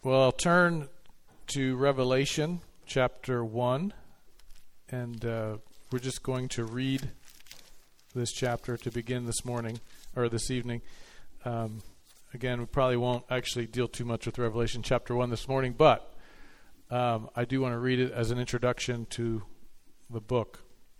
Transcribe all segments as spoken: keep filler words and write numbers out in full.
Well, I'll turn to Revelation chapter one, and uh, we're just going to read this chapter to begin this morning, or this evening. Um, again, we probably won't actually deal too much with Revelation chapter one this morning, but um, I do want to read it as an introduction to the book.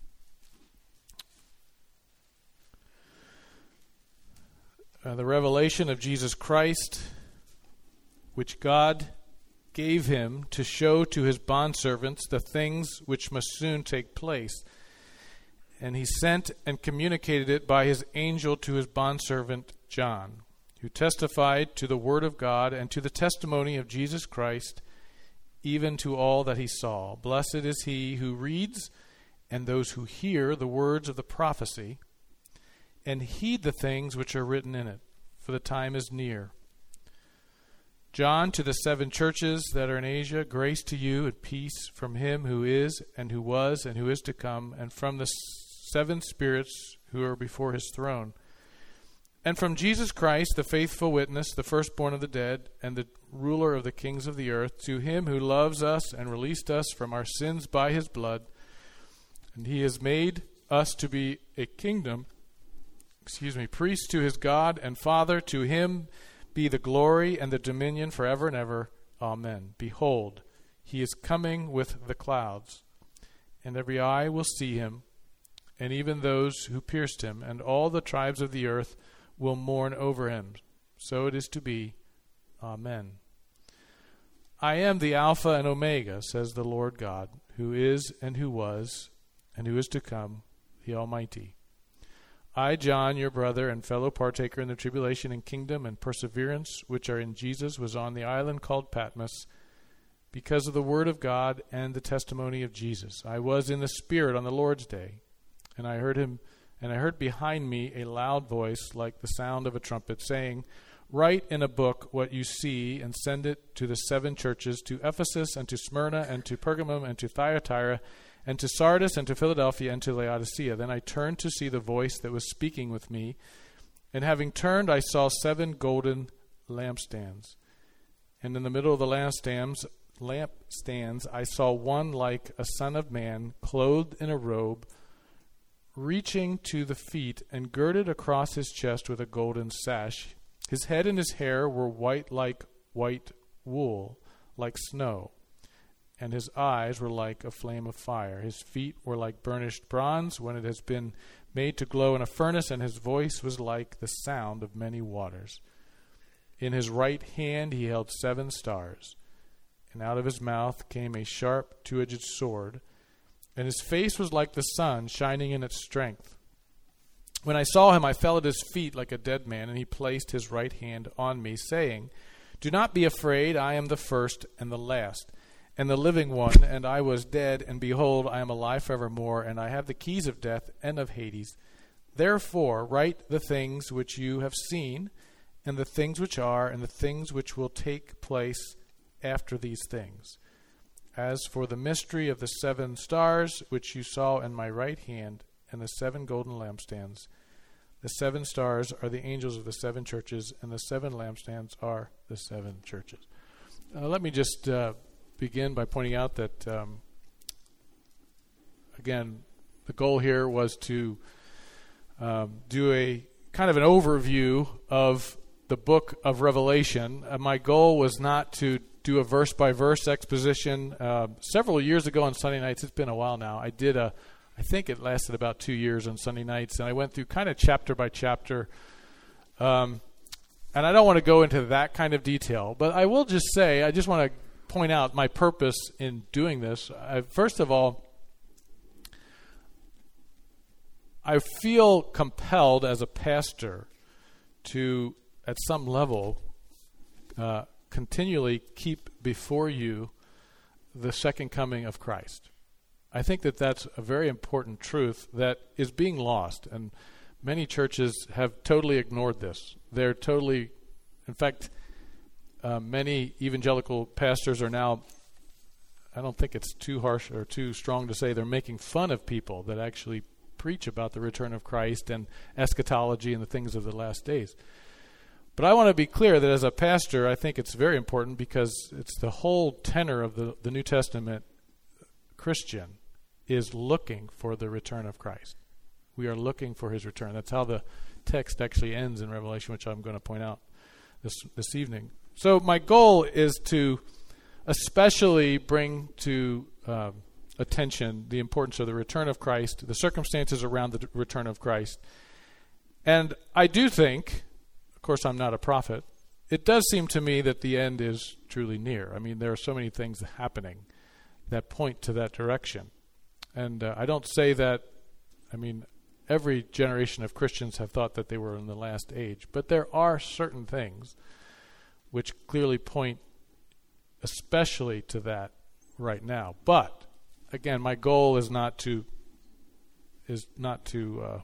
Uh, the revelation of Jesus Christ, which God gave him to show to his bondservants the things which must soon take place. And he sent and communicated it by his angel to his bondservant John, who testified to the word of God and to the testimony of Jesus Christ, even to all that he saw. Blessed is he who reads and those who hear the words of the prophecy, and heed the things which are written in it, for the time is near. John, to the seven churches that are in Asia, grace to you and peace from him who is, and who was, and who is to come, and from the seven spirits who are before his throne, and from Jesus Christ, the faithful witness, the firstborn of the dead, and the ruler of the kings of the earth, to him who loves us and released us from our sins by his blood, and he has made us to be a kingdom, excuse me, priest to his God and Father. To him be the glory and the dominion forever and ever. Amen. Behold, he is coming with the clouds, and every eye will see him, and even those who pierced him, and all the tribes of the earth will mourn over him. So it is to be. Amen. I am the Alpha and Omega, says the Lord God, who is and who was and who is to come, the Almighty. I, John, your brother and fellow partaker in the tribulation and kingdom and perseverance which are in Jesus, was on the island called Patmos because of the word of God and the testimony of Jesus. I was in the Spirit on the Lord's day, and I heard him, and I heard behind me a loud voice like the sound of a trumpet, saying, "Write in a book what you see, and send it to the seven churches, to Ephesus and to Smyrna and to Pergamum and to Thyatira and to Sardis, and to Philadelphia, and to Laodicea." Then I turned to see the voice that was speaking with me, and having turned, I saw seven golden lampstands. And in the middle of the lampstands, lampstands, I saw one like a son of man, clothed in a robe, reaching to the feet, and girded across his chest with a golden sash. His head and his hair were white like white wool, like snow, and his eyes were like a flame of fire. His feet were like burnished bronze when it has been made to glow in a furnace, and his voice was like the sound of many waters. In his right hand he held seven stars, and out of his mouth came a sharp two-edged sword, and his face was like the sun shining in its strength. When I saw him, I fell at his feet like a dead man, and he placed his right hand on me, saying, "Do not be afraid, I am the first and the last, and the living one, and I was dead, and behold, I am alive forevermore, and I have the keys of death and of Hades. Therefore write the things which you have seen, and the things which are, and the things which will take place after these things. As for the mystery of the seven stars which you saw in my right hand, and the seven golden lampstands, the seven stars are the angels of the seven churches, and the seven lampstands are the seven churches." Uh, let me just uh, begin by pointing out that, um, again, the goal here was to um, do a kind of an overview of the book of Revelation. Uh, my goal was not to do a verse-by-verse exposition. Uh, several years ago on Sunday nights, it's been a while now, I did a, I think it lasted about two years on Sunday nights, and I went through kind of chapter by chapter. Um, and I don't want to go into that kind of detail, but I will just say, I just want to point out my purpose in doing this. I, first of all, I feel compelled as a pastor to, at some level, uh, continually keep before you the second coming of Christ. I think that that's a very important truth that is being lost, and many churches have totally ignored this. They're totally, in fact, Uh, many evangelical pastors are now, I don't think it's too harsh or too strong to say, they're making fun of people that actually preach about the return of Christ and eschatology and the things of the last days. But I want to be clear that as a pastor, I think it's very important because it's the whole tenor of the, the New Testament Christian is looking for the return of Christ. We are looking for his return. That's how the text actually ends in Revelation, which I'm going to point out this this evening. So my goal is to especially bring to uh, attention the importance of the return of Christ, the circumstances around the return of Christ. And I do think, of course I'm not a prophet, it does seem to me that the end is truly near. I mean, there are so many things happening that point to that direction. And uh, I don't say that, I mean, every generation of Christians have thought that they were in the last age, but there are certain things which clearly point especially to that right now. But again, my goal is not to is not to uh,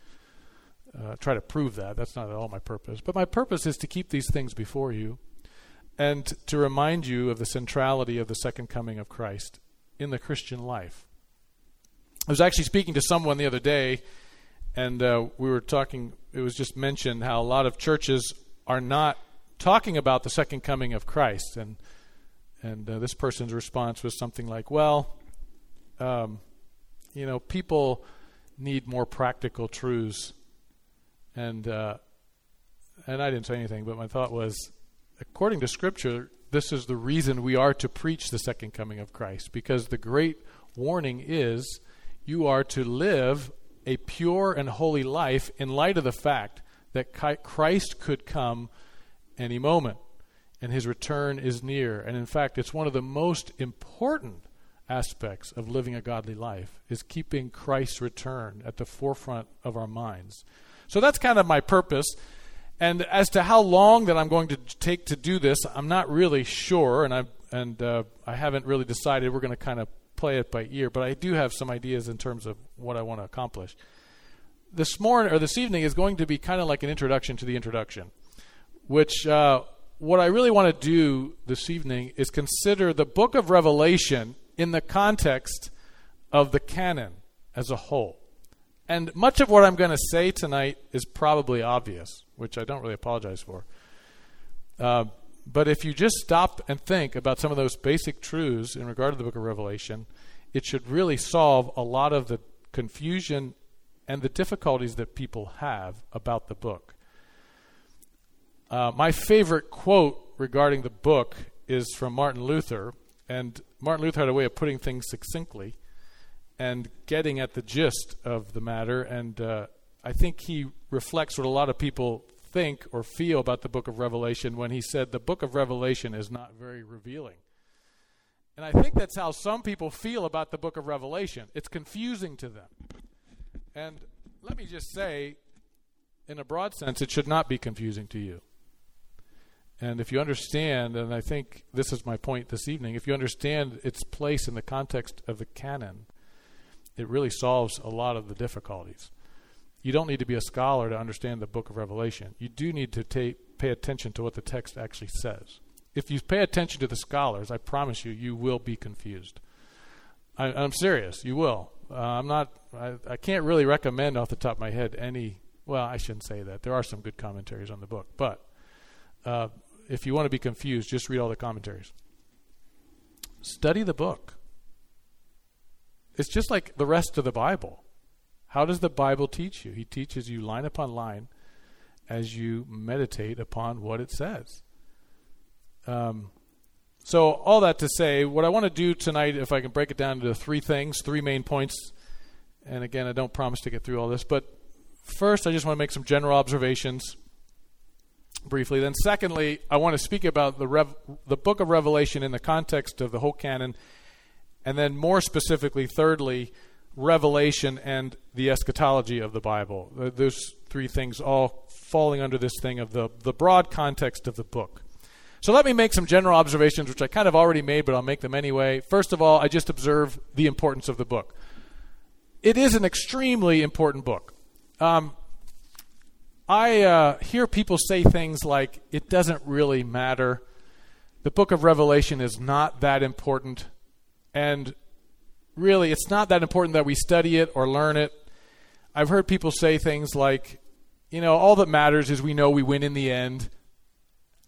uh, try to prove that. That's not at all my purpose. But my purpose is to keep these things before you and to remind you of the centrality of the second coming of Christ in the Christian life. I was actually speaking to someone the other day, and uh, we were talking, it was just mentioned how a lot of churches are not talking about the second coming of Christ. And and uh, this person's response was something like, well, um, you know, people need more practical truths. And uh, and I didn't say anything, but my thought was, according to Scripture, this is the reason we are to preach the second coming of Christ, because the great warning is you are to live a pure and holy life in light of the fact that Christ could come any moment, and his return is near. And in fact, it's one of the most important aspects of living a godly life, is keeping Christ's return at the forefront of our minds. So that's kind of my purpose. And as to how long that I'm going to take to do this, I'm not really sure, and I and uh, I haven't really decided. We're going to kind of play it by ear, but I do have some ideas in terms of what I want to accomplish. This morning or this evening is going to be kind of like an introduction to the introduction, which uh, what I really want to do this evening is consider the book of Revelation in the context of the canon as a whole. And much of what I'm going to say tonight is probably obvious, which I don't really apologize for. Uh, but if you just stop and think about some of those basic truths in regard to the book of Revelation, it should really solve a lot of the confusion and the difficulties that people have about the book. Uh, my favorite quote regarding the book is from Martin Luther, and Martin Luther had a way of putting things succinctly and getting at the gist of the matter, and uh, I think he reflects what a lot of people think or feel about the book of Revelation when he said the book of Revelation is not very revealing. And I think that's how some people feel about the book of Revelation. It's confusing to them. And let me just say, in a broad sense, it should not be confusing to you. And if you understand, and I think this is my point this evening, if you understand its place in the context of the canon, it really solves a lot of the difficulties. You don't need to be a scholar to understand the book of Revelation. You do need to take, pay attention to what the text actually says. If you pay attention to the scholars, I promise you, you will be confused. I, I'm serious. You will. Uh, I'm not. I, I can't really recommend off the top of my head any. Well, I shouldn't say that. There are some good commentaries on the book, but uh, if you want to be confused, just read all the commentaries. Study the book. It's just like the rest of the Bible. How does the Bible teach you? He teaches you line upon line as you meditate upon what it says. Um, so all that to say, what I want to do tonight, if I can break it down into three things, three main points, and again, I don't promise to get through all this, but first I just want to make some general observations briefly. Then secondly, I want to speak about the Rev- the book of Revelation in the context of the whole canon, and then more specifically, thirdly, Revelation and the eschatology of the Bible. Those three things all falling under this thing of the, the broad context of the book. So let me make some general observations, which I kind of already made, but I'll make them anyway. First of all, I just observe the importance of the book. It is an extremely important book. Um, I uh, hear people say things like, it doesn't really matter. The book of Revelation is not that important. And really, it's not that important that we study it or learn it. I've heard people say things like, you know, all that matters is we know we win in the end.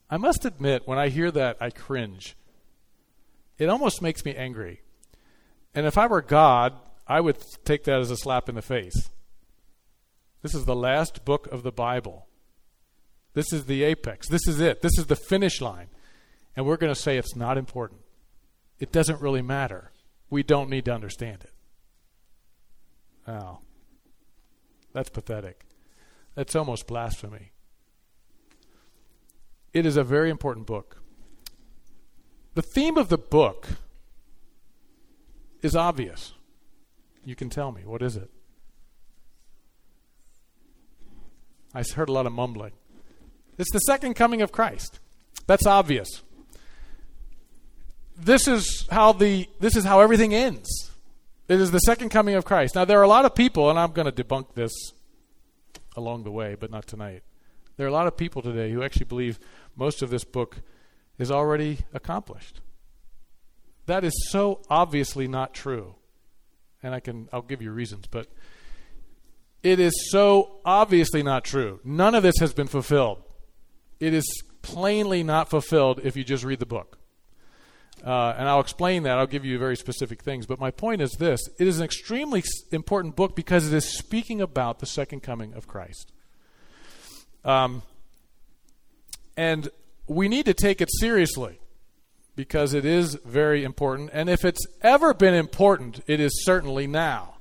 I must admit, when I hear that, I cringe. It almost makes me angry. And if I were God, I would take that as a slap in the face. This is the last book of the Bible. This is the apex. This is it. This is the finish line. And we're going to say it's not important. It doesn't really matter. We don't need to understand it. Oh, that's pathetic. That's almost blasphemy. It is a very important book. The theme of the book is obvious. You can tell me. What is it? I heard a lot of mumbling. It's the second coming of Christ. That's obvious. This is how the this is how everything ends. It is the second coming of Christ. Now, there are a lot of people, and I'm going to debunk this along the way, but not tonight. There are a lot of people today who actually believe most of this book is already accomplished. That is so obviously not true. And I can I'll give you reasons, but it is so obviously not true. None of this has been fulfilled. It is plainly not fulfilled if you just read the book. Uh, and I'll explain that. I'll give you very specific things. But my point is this. It is an extremely important book because it is speaking about the second coming of Christ. Um, and we need to take it seriously because it is very important. And if it's ever been important, it is certainly now.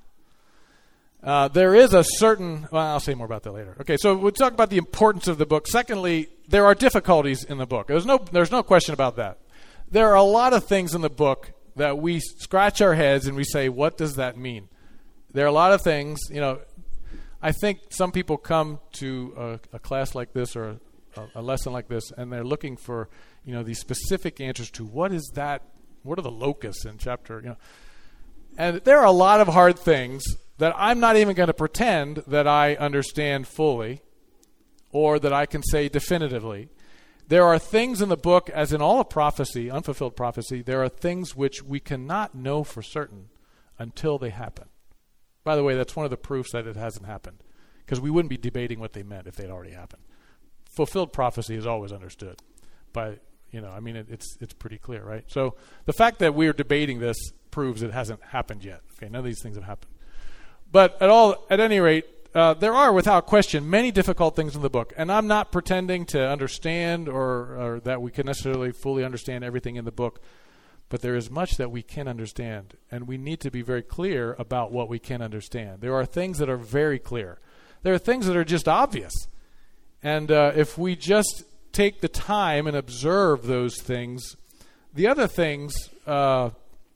Uh, there is a certain... Well, I'll say more about that later. Okay, so we'll talk about the importance of the book. Secondly, there are difficulties in the book. There's no, there's no question about that. There are a lot of things in the book that we scratch our heads and we say, what does that mean? There are a lot of things, you know, I think some people come to a, a class like this or a, a lesson like this and they're looking for, you know, these specific answers to what is that, what are the locusts in chapter, you know. And there are a lot of hard things that I'm not even going to pretend that I understand fully or that I can say definitively. There are things in the book, as in all of prophecy, unfulfilled prophecy, there are things which we cannot know for certain until they happen. By the way, that's one of the proofs that it hasn't happened, because we wouldn't be debating what they meant if they'd already happened. Fulfilled prophecy is always understood by, you know, I mean, it, it's it's pretty clear, right? So the fact that we're debating this proves it hasn't happened yet. Okay, none of these things have happened. But at all, at any rate, Uh, there are, without question, many difficult things in the book. And I'm not pretending to understand or, or that we can necessarily fully understand everything in the book. But there is much that we can understand. And we need to be very clear about what we can understand. There are things that are very clear. There are things that are just obvious. And uh, if we just take the time and observe those things, the other things, uh,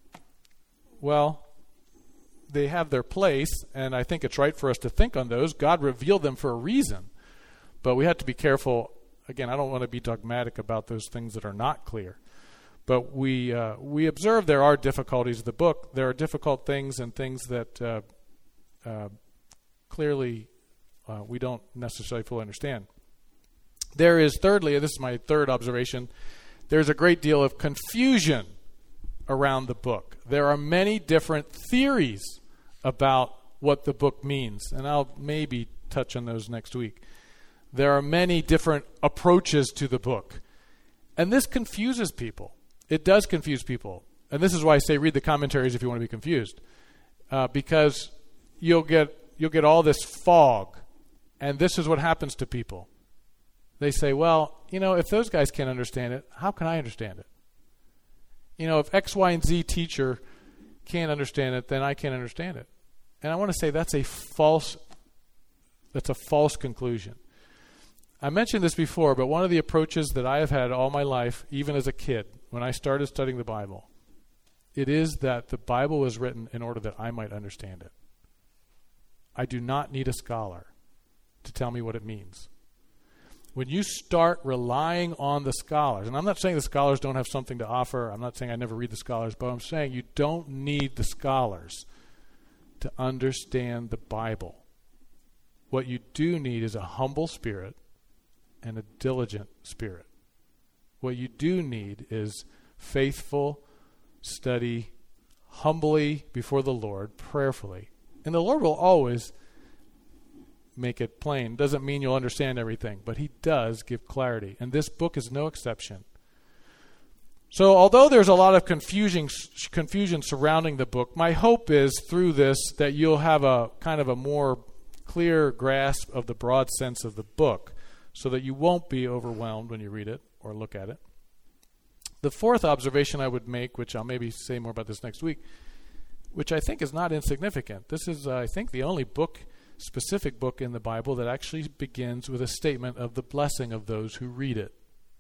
well... they have their place, and I think it's right for us to think on those. God revealed them for a reason. But we have to be careful. Again, I don't want to be dogmatic about those things that are not clear. But we uh, we observe there are difficulties in the book. There are difficult things and things that uh, uh, clearly uh, we don't necessarily fully understand. There is, thirdly, and this is my third observation, there's a great deal of confusion around the book. There are many different theories about what the book means, and I'll maybe touch on those next week. There are many different approaches to the book, and this confuses people. It does confuse people, and this is why I say read the commentaries if you want to be confused, uh, because you'll get you'll get all this fog, and this is what happens to people. They say, well, you know, if those guys can't understand it, how can I understand it? You know, if X, Y, and Z teacher can't understand it, then I can't understand it. And I want to say that's a false, that's a false conclusion. I mentioned this before, but one of the approaches that I have had all my life, even as a kid, when I started studying the Bible, it is that the Bible was written in order that I might understand it. I do not need a scholar to tell me what it means. When you start relying on the scholars, and I'm not saying the scholars don't have something to offer. I'm not saying I never read the scholars, but I'm saying you don't need the scholars to understand the Bible. What you do need is a humble spirit and a diligent spirit. What you do need is faithful study, humbly before the Lord, prayerfully. And the Lord will always make it plain. Doesn't mean you'll understand everything, but he does give clarity. And this book is no exception. So although there's a lot of confusion, confusion surrounding the book, my hope is through this that you'll have a kind of a more clear grasp of the broad sense of the book so that you won't be overwhelmed when you read it or look at it. The fourth observation I would make, which I'll maybe say more about this next week, which I think is not insignificant. This is, uh, I think, the only book, specific book in the Bible that actually begins with a statement of the blessing of those who read it.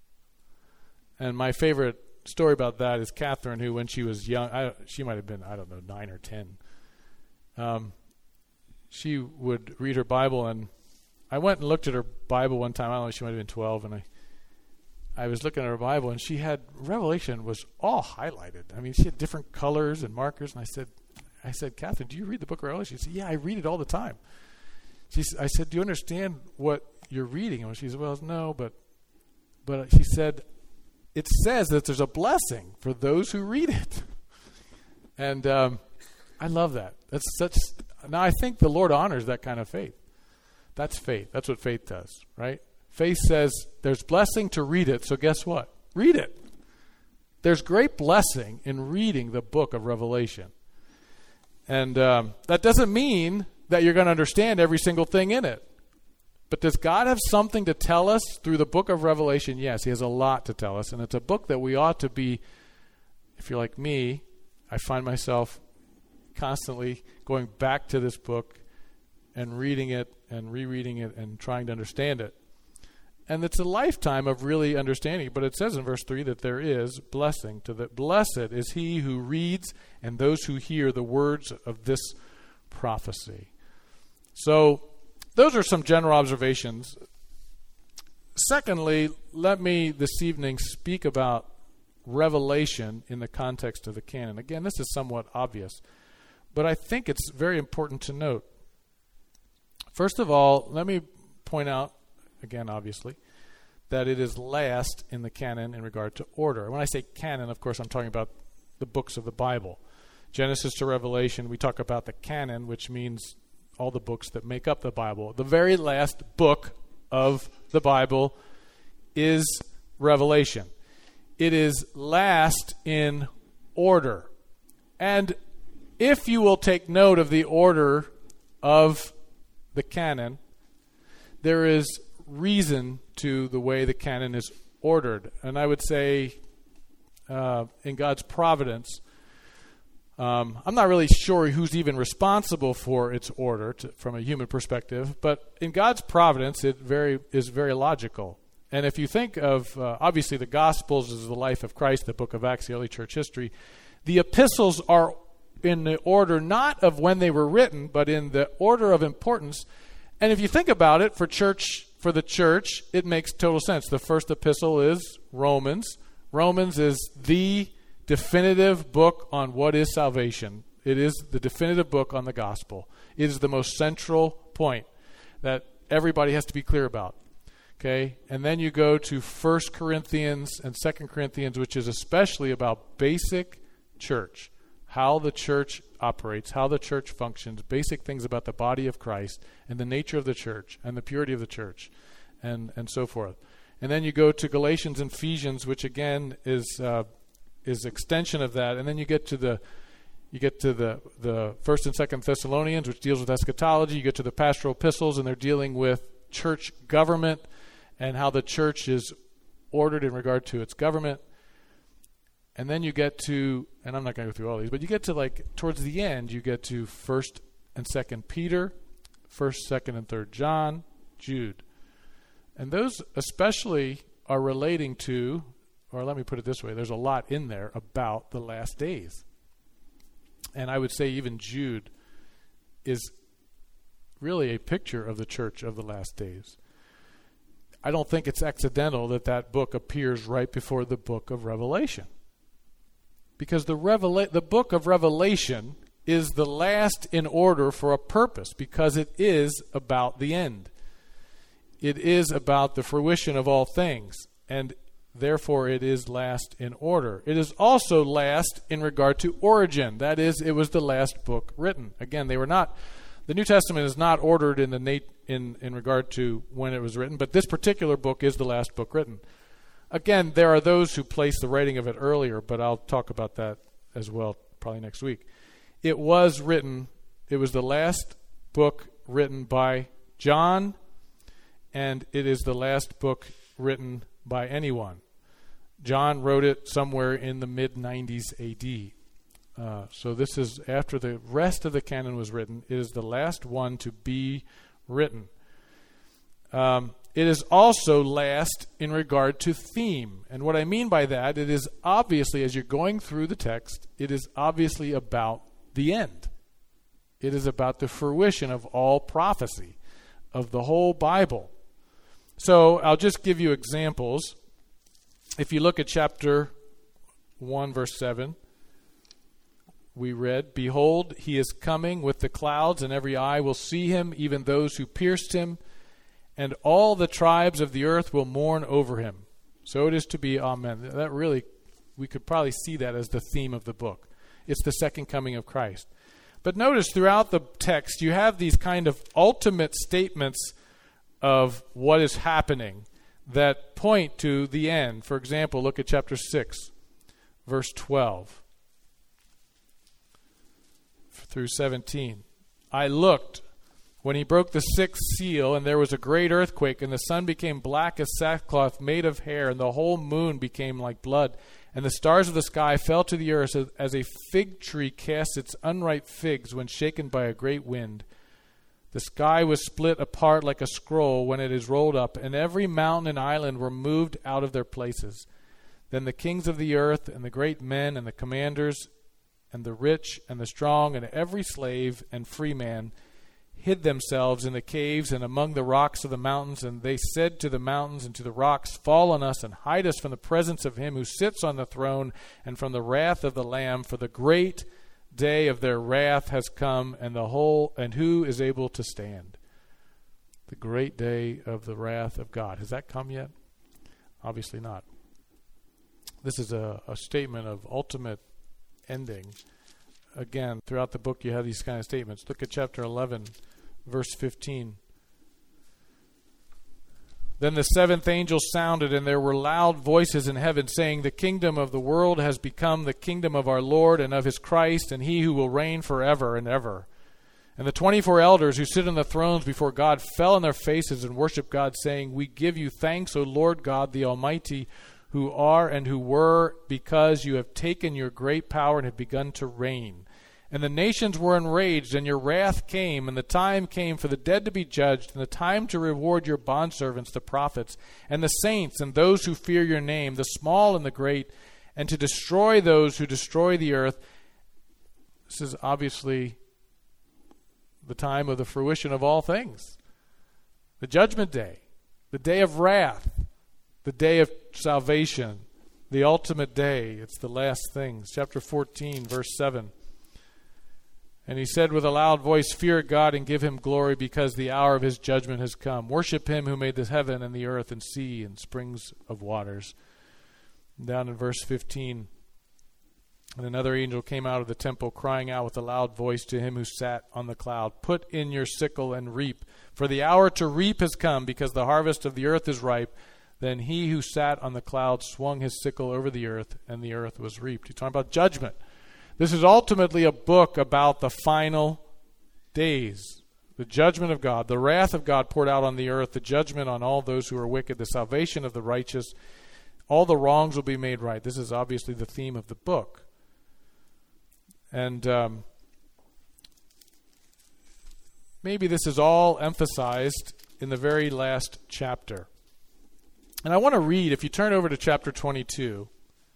And my favorite story about that is Catherine, who when she was young, I, she might have been, I don't know, nine or ten. Um, she would read her Bible, and I went and looked at her Bible one time. I don't know, she might have been twelve, and I I was looking at her Bible, and she had, Revelation was all highlighted. I mean, she had different colors and markers, and I said, I said, Catherine, do you read the book of Revelation? She said, yeah, I read it all the time. She, I said, do you understand what you're reading? And she said, well, no, but, but she said, it says that there's a blessing for those who read it. And um, I love that. That's such. Now I think the Lord honors that kind of faith. That's faith. That's what faith does, right? Faith says there's blessing to read it, so guess what? Read it. There's great blessing in reading the book of Revelation. And um, that doesn't mean that you're going to understand every single thing in it. But does God have something to tell us through the book of Revelation? Yes, he has a lot to tell us. And it's a book that we ought to be, if you're like me, I find myself constantly going back to this book and reading it and rereading it and trying to understand it. And it's a lifetime of really understanding. But it says in verse three that there is blessing to the blessed is he who reads and those who hear the words of this prophecy. So those are some general observations. Secondly, let me this evening speak about Revelation in the context of the canon. Again, this is somewhat obvious, but I think it's very important to note. First of all, let me point out, again, obviously, that it is last in the canon in regard to order. When I say canon, of course, I'm talking about the books of the Bible. Genesis to Revelation, we talk about the canon, which means all the books that make up the Bible. The very last book of the Bible is Revelation. It is last in order. And if you will take note of the order of the canon, there is reason to the way the canon is ordered. And I would say uh, in God's providence, Um, I'm not really sure who's even responsible for its order to, from a human perspective, but in God's providence, it very is very logical. And if you think of, uh, obviously, the Gospels is the life of Christ, the book of Acts, the early church history. The epistles are in the order not of when they were written, but in the order of importance. And if you think about it, for church, for the church, it makes total sense. The first epistle is Romans. Romans is the definitive book on what is salvation. It is the definitive book on the gospel. It is the most central point that everybody has to be clear about. Okay? And then you go to First Corinthians and Second Corinthians, which is especially about basic church, how the church operates, how the church functions, basic things about the body of Christ and the nature of the church and the purity of the church and, and so forth. And then you go to Galatians and Ephesians, which again is uh, is extension of that, and then you get to the you get to the the First and Second Thessalonians, which deals with eschatology. You get to the pastoral epistles, and they're dealing with church government and how the church is ordered in regard to its government. And then you get to, and I'm not going to go through all these, but you get to like towards the end, you get to First and Second Peter, First, Second, and Third John, Jude, and those especially are relating to. Or let me put it this way, there's a lot in there about the last days. And I would say even Jude is really a picture of the church of the last days. I don't think it's accidental that that book appears right before the book of Revelation. Because the Revela- the book of Revelation is the last in order for a purpose, because it is about the end. It is about the fruition of all things. And therefore, it is last in order. It is also last in regard to origin. That is, it was the last book written. Again, they were not The New Testament is not ordered in the nat- in, in regard to when it was written, but this particular book is the last book written. Again, there are those who place the writing of it earlier, but I'll talk about that as well probably next week. It was written, it was the last book written by John, and it is the last book written by anyone. John wrote it somewhere in the mid nineties A D. Uh, so this is after the rest of the canon was written. It is the last one to be written. Um, it is also last in regard to theme. And what I mean by that, it is obviously, as you're going through the text, it is obviously about the end. It is about the fruition of all prophecy, of the whole Bible. So I'll just give you examples. If you look at chapter one, verse seven, we read, "Behold, he is coming with the clouds, and every eye will see him, even those who pierced him, and all the tribes of the earth will mourn over him. So it is to be, amen." That really, we could probably see that as the theme of the book. It's the second coming of Christ. But notice throughout the text, you have these kind of ultimate statements of what is happening that point to the end. For example, look at chapter six, verse twelve through seventeen. "I looked when he broke the sixth seal, and there was a great earthquake, and the sun became black as sackcloth made of hair, and the whole moon became like blood, and the stars of the sky fell to the earth as a fig tree casts its unripe figs when shaken by a great wind. The sky was split apart like a scroll when it is rolled up, and every mountain and island were moved out of their places. Then the kings of the earth, and the great men, and the commanders, and the rich, and the strong, and every slave and free man hid themselves in the caves and among the rocks of the mountains, and they said to the mountains and to the rocks, 'Fall on us and hide us from the presence of him who sits on the throne and from the wrath of the Lamb, for the great day of their wrath has come, and the whole and who is able to stand?'" The great day of the wrath of God. Has that come yet? Obviously not. This is a, a statement of ultimate ending. Again, throughout the book you have these kind of statements. Look at chapter eleven, verse fifteen. "Then the seventh angel sounded, and there were loud voices in heaven saying, 'The kingdom of the world has become the kingdom of our Lord and of his Christ, and he who will reign forever and ever.' And the twenty-four elders who sit on the thrones before God fell on their faces and worshiped God, saying, 'We give you thanks, O Lord God, the Almighty, who are and who were, because you have taken your great power and have begun to reign. And the nations were enraged, and your wrath came, and the time came for the dead to be judged, and the time to reward your bondservants, the prophets, and the saints, and those who fear your name, the small and the great, and to destroy those who destroy the earth.'" This is obviously the time of the fruition of all things. The judgment day, the day of wrath, the day of salvation, the ultimate day. It's the last things. Chapter fourteen, verse seven. "And he said with a loud voice, 'Fear God and give him glory, because the hour of his judgment has come. Worship him who made the heaven and the earth and sea and springs of waters.'" And down in verse fifteen, "And another angel came out of the temple, crying out with a loud voice to him who sat on the cloud, 'Put in your sickle and reap, for the hour to reap has come, because the harvest of the earth is ripe.' Then he who sat on the cloud swung his sickle over the earth, and the earth was reaped." He's talking about judgment. This is ultimately a book about the final days, the judgment of God, the wrath of God poured out on the earth, the judgment on all those who are wicked, the salvation of the righteous. All the wrongs will be made right. This is obviously the theme of the book. And um, maybe this is all emphasized in the very last chapter. And I want to read, if you turn over to chapter twenty-two,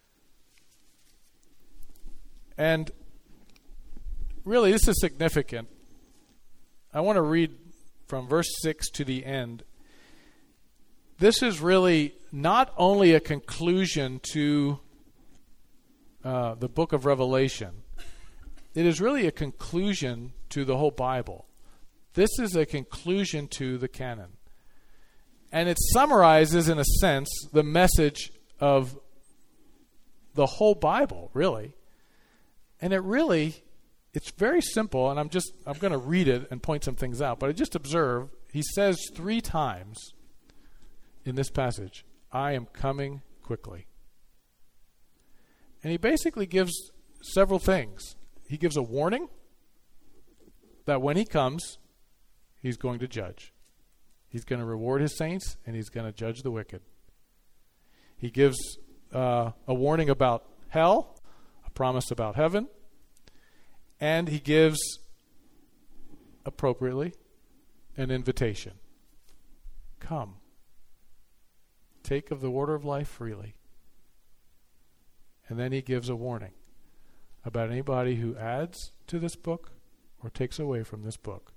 and really this is significant. I want to read from verse six to the end. This is really not only a conclusion to uh, the book of Revelation, it is really a conclusion to the whole Bible. This is a conclusion to the canon. And it summarizes, in a sense, the message of the whole Bible, really. And it really it's very simple, and I'm just I'm going to read it and point some things out. But I just observe, he says three times in this passage, I am coming quickly. And he basically gives several things. He gives a warning that when he comes, he's going to judge. He's going to reward his saints, and he's going to judge the wicked. He gives uh, a warning about hell, a promise about heaven, and he gives, appropriately, an invitation. Come. Take of the water of life freely. And then he gives a warning about anybody who adds to this book or takes away from this book.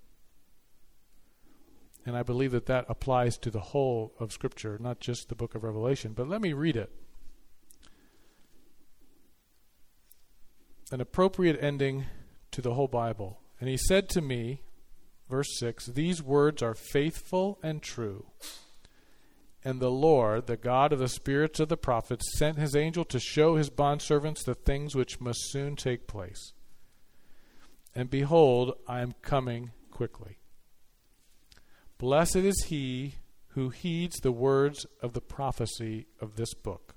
And I believe that that applies to the whole of Scripture, not just the book of Revelation. But let me read it. An appropriate ending to the whole Bible. And he said to me, verse six, these words are faithful and true. And the Lord, the God of the spirits of the prophets, sent his angel to show his bondservants the things which must soon take place. And behold, I am coming quickly. Blessed is he who heeds the words of the prophecy of this book.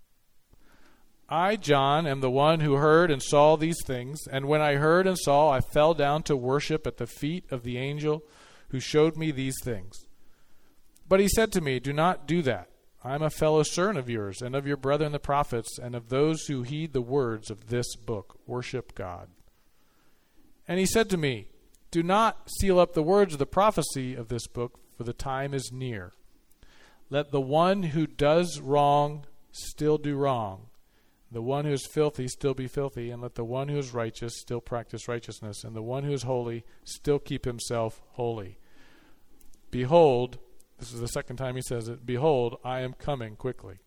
I, John, am the one who heard and saw these things, and when I heard and saw, I fell down to worship at the feet of the angel who showed me these things. But he said to me, do not do that. I am a fellow servant of yours, and of your brethren the prophets, and of those who heed the words of this book. Worship God. And he said to me, do not seal up the words of the prophecy of this book, for the time is near. Let the one who does wrong still do wrong. The one who is filthy still be filthy, and let the one who is righteous still practice righteousness, and the one who is holy still keep himself holy. Behold, this is the second time he says it, behold, I am coming quickly.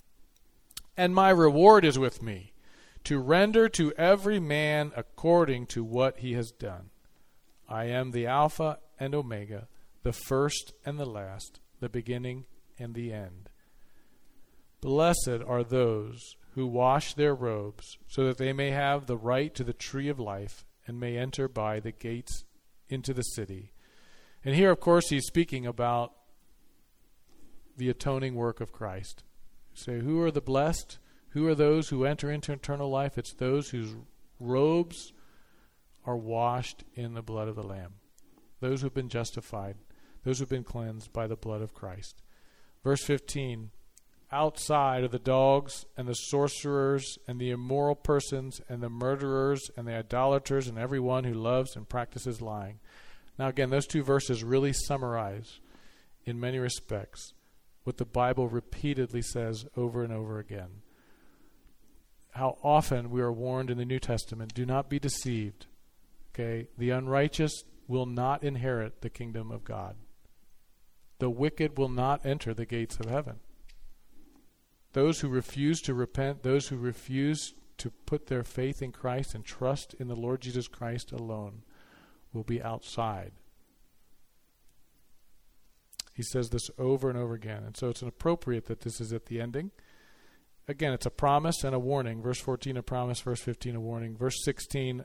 And my reward is with me, to render to every man according to what he has done. I am the Alpha and Omega, the first and the last, the beginning and the end. Blessed are those who wash their robes, so that they may have the right to the tree of life, and may enter by the gates into the city. And here, of course, he's speaking about the atoning work of Christ. So who are the blessed? Who are those who enter into eternal life? It's those whose robes are washed in the blood of the Lamb. Those who have been justified. Those who have been cleansed by the blood of Christ. Verse fifteen, outside are the dogs and the sorcerers and the immoral persons and the murderers and the idolaters and everyone who loves and practices lying. Now again, those two verses really summarize, in many respects, what the Bible repeatedly says over and over again. How often we are warned in the New Testament, do not be deceived. Okay, the unrighteous will not inherit the kingdom of God. The wicked will not enter the gates of heaven. Those who refuse to repent, those who refuse to put their faith in Christ and trust in the Lord Jesus Christ alone, will be outside. He says this over and over again. And so it's appropriate that this is at the ending. Again, it's a promise and a warning. Verse fourteen, a promise. Verse fifteen, a warning. Verse sixteen,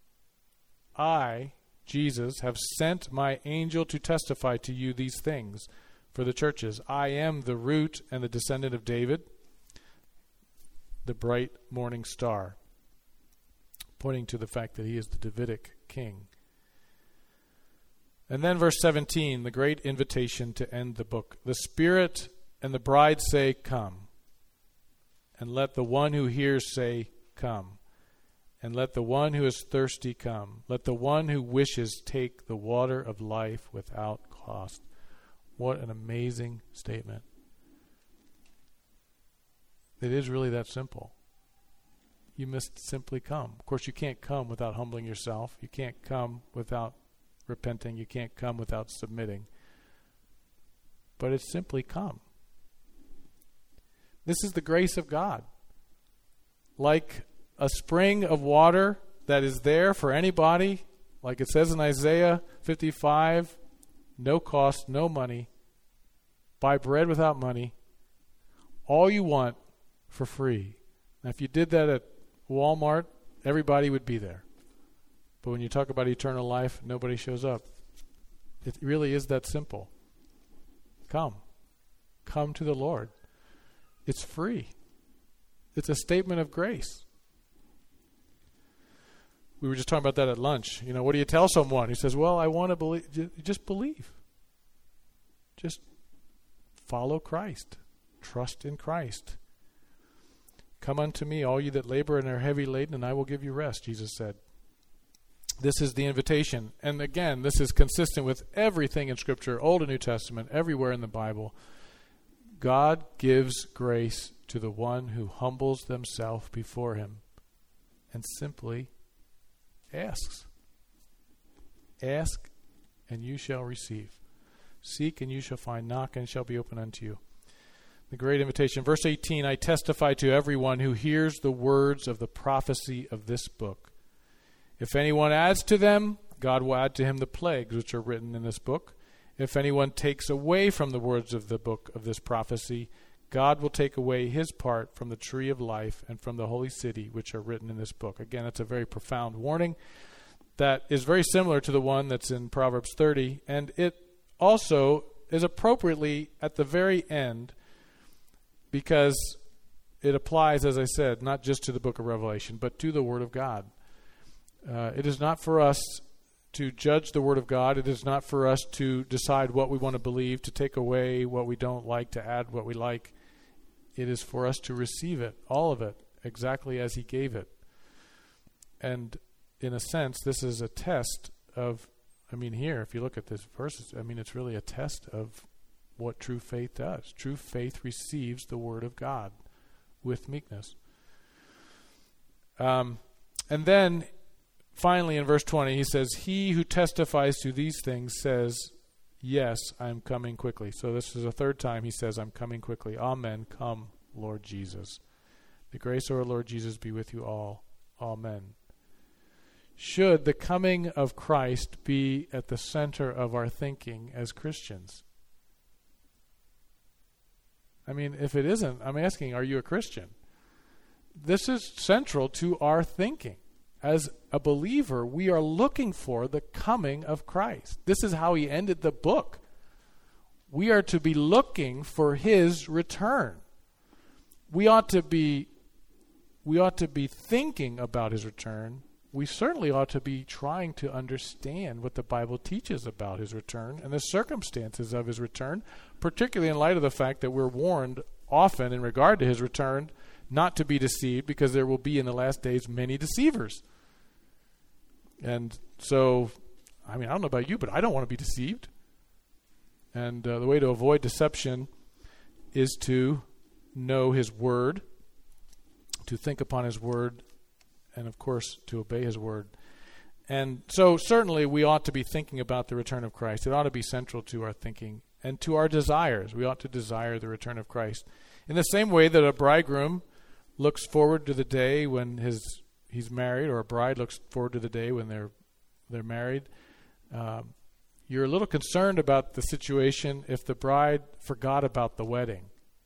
I, Jesus, have sent my angel to testify to you these things for the churches. I am the root and the descendant of David, the bright morning star, pointing to the fact that he is the Davidic king. And then verse seventeen, the great invitation to end the book. The Spirit and the bride say, come. And let the one who hears say, come. And let the one who is thirsty come. Let the one who wishes take the water of life without cost. What an amazing statement. It is really that simple. You must simply come. Of course, you can't come without humbling yourself. You can't come without repenting. You can't come without submitting. But it's simply come. This is the grace of God. Like a spring of water that is there for anybody, like it says in Isaiah fifty-five, no cost, no money, buy bread without money, all you want for free. Now, if you did that at Walmart, everybody would be there. But when you talk about eternal life, nobody shows up. It really is that simple. Come. Come to the Lord. It's free. It's a statement of grace. We were just talking about that at lunch. You know, what do you tell someone? He says, well, I want to believe. Just believe. Just follow Christ. Trust in Christ. Come unto me, all you that labor and are heavy laden, and I will give you rest, Jesus said. This is the invitation. And again, this is consistent with everything in Scripture, Old and New Testament, everywhere in the Bible. God gives grace to the one who humbles themselves before him and simply asks. Ask, and you shall receive. Seek, and you shall find. Knock, and it shall be opened unto you. The great invitation. Verse eighteen, I testify to everyone who hears the words of the prophecy of this book. If anyone adds to them, God will add to him the plagues which are written in this book. If anyone takes away from the words of the book of this prophecy, God will take away his part from the tree of life and from the holy city which are written in this book. Again, it's a very profound warning that is very similar to the one that's in Proverbs thirty, and it also is appropriately at the very end because it applies, as I said, not just to the book of Revelation, but to the Word of God. Uh, it is not for us to judge the Word of God. It is not for us to decide what we want to believe, to take away what we don't like, to add what we like. It is for us to receive it, all of it, exactly as He gave it. And in a sense, this is a test of, I mean, here, if you look at this verse, I mean, it's really a test of what true faith does. True faith receives the Word of God with meekness. Um, and then, finally, in verse twenty, he says, he who testifies to these things says, yes, I am coming quickly. So this is the third time he says, I'm coming quickly. Amen. Come, Lord Jesus. The grace of our Lord Jesus be with you all. Amen. Should the coming of Christ be at the center of our thinking as Christians? I mean, if it isn't, I'm asking, are you a Christian? This is central to our thinking. As a believer, we are looking for the coming of Christ. This is how he ended the book. We are to be looking for his return. We ought to be, we ought to be thinking about his return. We certainly ought to be trying to understand what the Bible teaches about his return and the circumstances of his return, particularly in light of the fact that we're warned often in regard to his return not to be deceived, because there will be in the last days many deceivers. And so, I mean, I don't know about you, but I don't want to be deceived. And uh, the way to avoid deception is to know his word, to think upon his word, and of course, to obey his word. And so certainly we ought to be thinking about the return of Christ. It ought to be central to our thinking and to our desires. We ought to desire the return of Christ. In the same way that a bridegroom looks forward to the day when his he's married, or a bride looks forward to the day when they're they're married, um, you're a little concerned about the situation if the bride forgot about the wedding.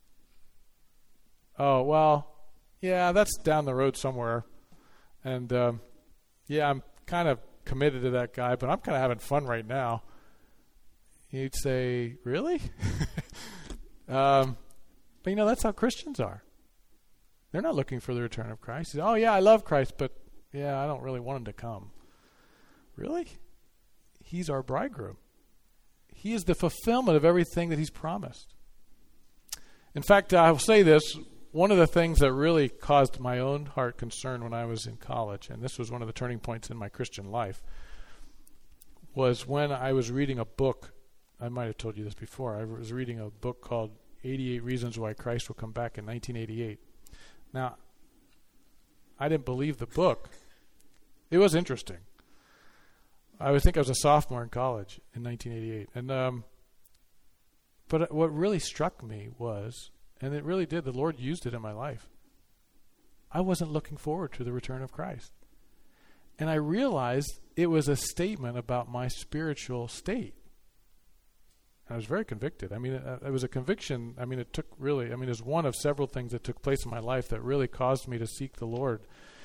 Oh, well, yeah, that's down the road somewhere. And, um, yeah, I'm kind of committed to that guy, but I'm kind of having fun right now. You'd say, really? um, but, you know, that's how Christians are. They're not looking for the return of Christ. Say, oh, yeah, I love Christ, but, yeah, I don't really want him to come. Really? He's our bridegroom. He is the fulfillment of everything that he's promised. In fact, I will say this. One of the things that really caused my own heart concern when I was in college, and this was one of the turning points in my Christian life, was when I was reading a book. I might have told you this before. I was reading a book called eighty-eight Reasons Why Christ Will Come Back in nineteen eighty-eight. Now, I didn't believe the book. It was interesting. I would think I was a sophomore in college in nineteen eighty-eight. And um, but what really struck me was, and it really did, the Lord used it in my life, I wasn't looking forward to the return of Christ. And I realized it was a statement about my spiritual state. I was very convicted. I mean, it, it was a conviction. I mean, it took really, I mean, it's one of several things that took place in my life that really caused me to seek the Lord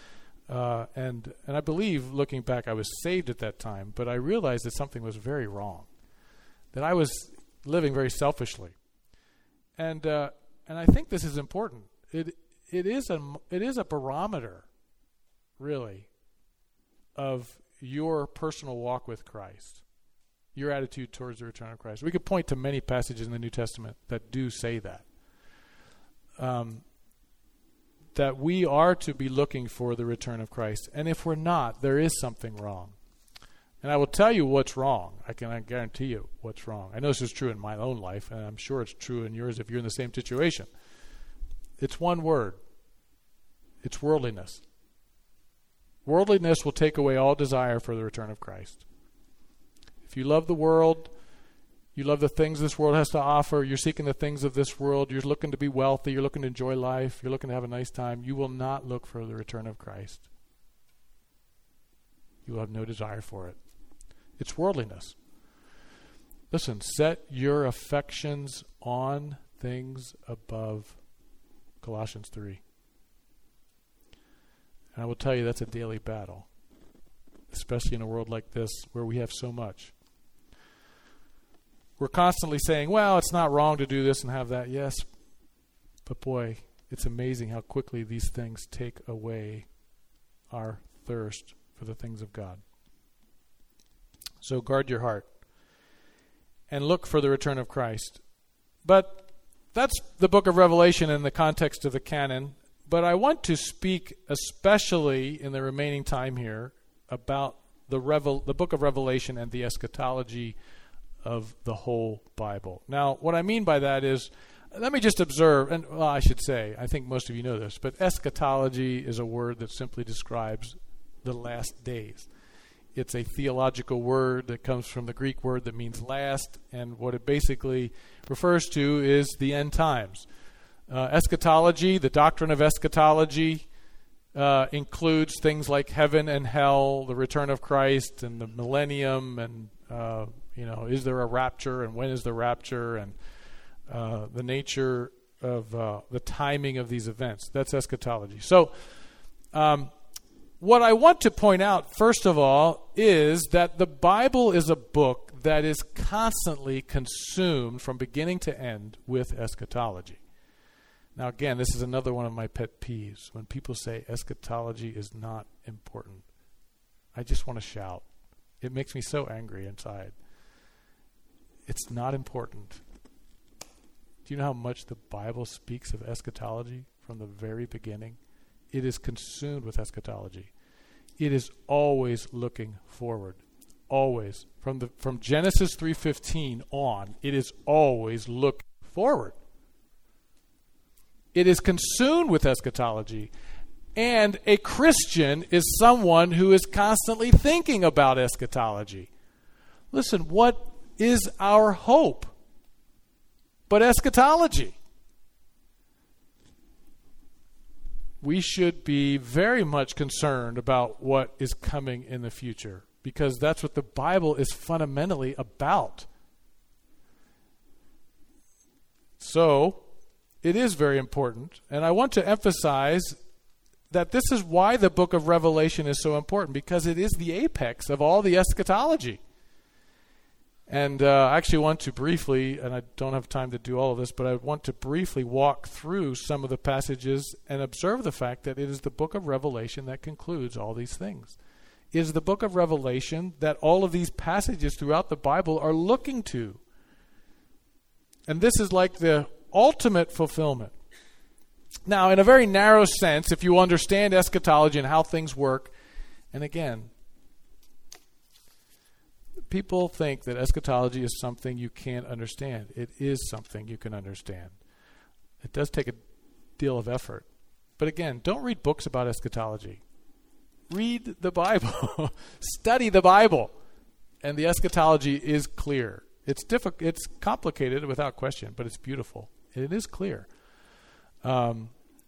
Uh, and and I believe, looking back, I was saved at that time, but I realized that something was very wrong, that I was living very selfishly. And uh, and I think this is important. It it is a it is a barometer, really, of your personal walk with Christ, your attitude towards the return of Christ. We could point to many passages in the New Testament that do say that. Um, that we are to be looking for the return of Christ. And if we're not, there is something wrong. And I will tell you what's wrong. I can I guarantee you what's wrong. I know this is true in my own life, and I'm sure it's true in yours if you're in the same situation. It's one word. It's worldliness. Worldliness will take away all desire for the return of Christ. If you love the world, you love the things this world has to offer, you're seeking the things of this world, you're looking to be wealthy, you're looking to enjoy life, you're looking to have a nice time, you will not look for the return of Christ. You will have no desire for it. It's worldliness. Listen, set your affections on things above. Colossians three. And I will tell you that's a daily battle, especially in a world like this where we have so much. We're constantly saying, well, it's not wrong to do this and have that. Yes, but boy, it's amazing how quickly these things take away our thirst for the things of God. So guard your heart and look for the return of Christ. But that's the book of Revelation in the context of the canon. But I want to speak especially in the remaining time here about the Revel- the book of Revelation and the eschatology of the whole Bible. Now, what I mean by that is, let me just observe, and well, I should say, I think most of you know this, but eschatology is a word that simply describes the last days. It's a theological word that comes from the Greek word that means last, and what it basically refers to is the end times. Uh, eschatology, the doctrine of eschatology, uh, includes things like heaven and hell, the return of Christ, and the millennium, and uh, you know, is there a rapture, and when is the rapture, and uh, the nature of uh, the timing of these events. That's eschatology. So, um, what I want to point out, first of all, is that the Bible is a book that is constantly consumed from beginning to end with eschatology. Now, again, this is another one of my pet peeves. When people say eschatology is not important, I just want to shout. It makes me so angry inside. It's not important. Do you know how much the Bible speaks of eschatology from the very beginning? It is consumed with eschatology. It is always looking forward. Always. From the from Genesis three fifteen on, it is always looking forward. It is consumed with eschatology. And a Christian is someone who is constantly thinking about eschatology. Listen, what is our hope but eschatology? We should be very much concerned about what is coming in the future, because that's what the Bible is fundamentally about. So, it is very important, and I want to emphasize that this is why the book of Revelation is so important, because it is the apex of all the eschatology. And uh, I actually want to briefly, and I don't have time to do all of this, but I want to briefly walk through some of the passages and observe the fact that it is the book of Revelation that concludes all these things. It is the book of Revelation that all of these passages throughout the Bible are looking to. And this is like the ultimate fulfillment. Now, in a very narrow sense, if you understand eschatology and how things work, and again, people think that eschatology is something you can't understand. It is something you can understand. It does take a deal of effort. But again, don't read books about eschatology. Read the Bible. Study the Bible. And the eschatology is clear. It's difficult. It's complicated without question, but it's beautiful. It is clear. Um,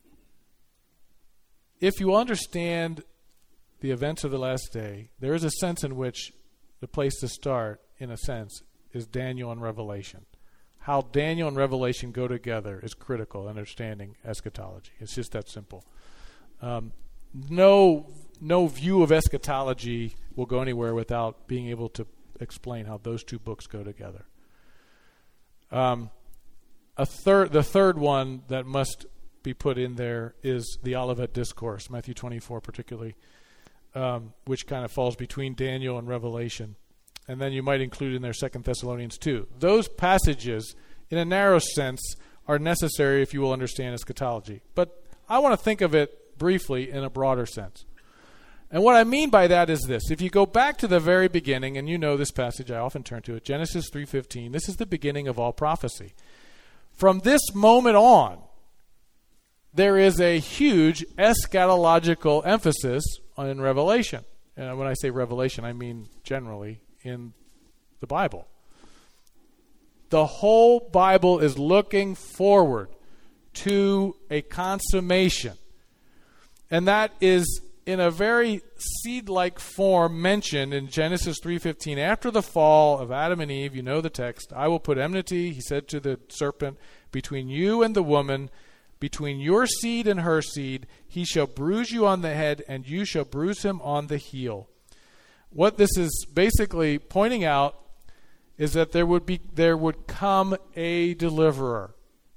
if you understand the events of the last day, there is a sense in which the place to start, in a sense, is Daniel and Revelation. How Daniel and Revelation go together is critical in understanding eschatology. It's just that simple. Um, no no view of eschatology will go anywhere without being able to explain how those two books go together. Um, a third, the third one that must be put in there is the Olivet Discourse, Matthew twenty-four particularly, um, which kind of falls between Daniel and Revelation. And then you might include in there Second Thessalonians two. Those passages, in a narrow sense, are necessary if you will understand eschatology. But I want to think of it briefly in a broader sense. And what I mean by that is this. If you go back to the very beginning, and you know this passage, I often turn to it, Genesis three fifteen, this is the beginning of all prophecy. From this moment on, there is a huge eschatological emphasis in Revelation. And when I say Revelation, I mean generally in the Bible. The whole Bible is looking forward to a consummation. And that is in a very seed-like form mentioned in Genesis three fifteen. After the fall of Adam and Eve, you know the text, I will put enmity, he said to the serpent, between you and the woman, between your seed and her seed. He shall bruise you on the head, and you shall bruise him on the heel. What this is basically pointing out is that there would be there would come a deliverer.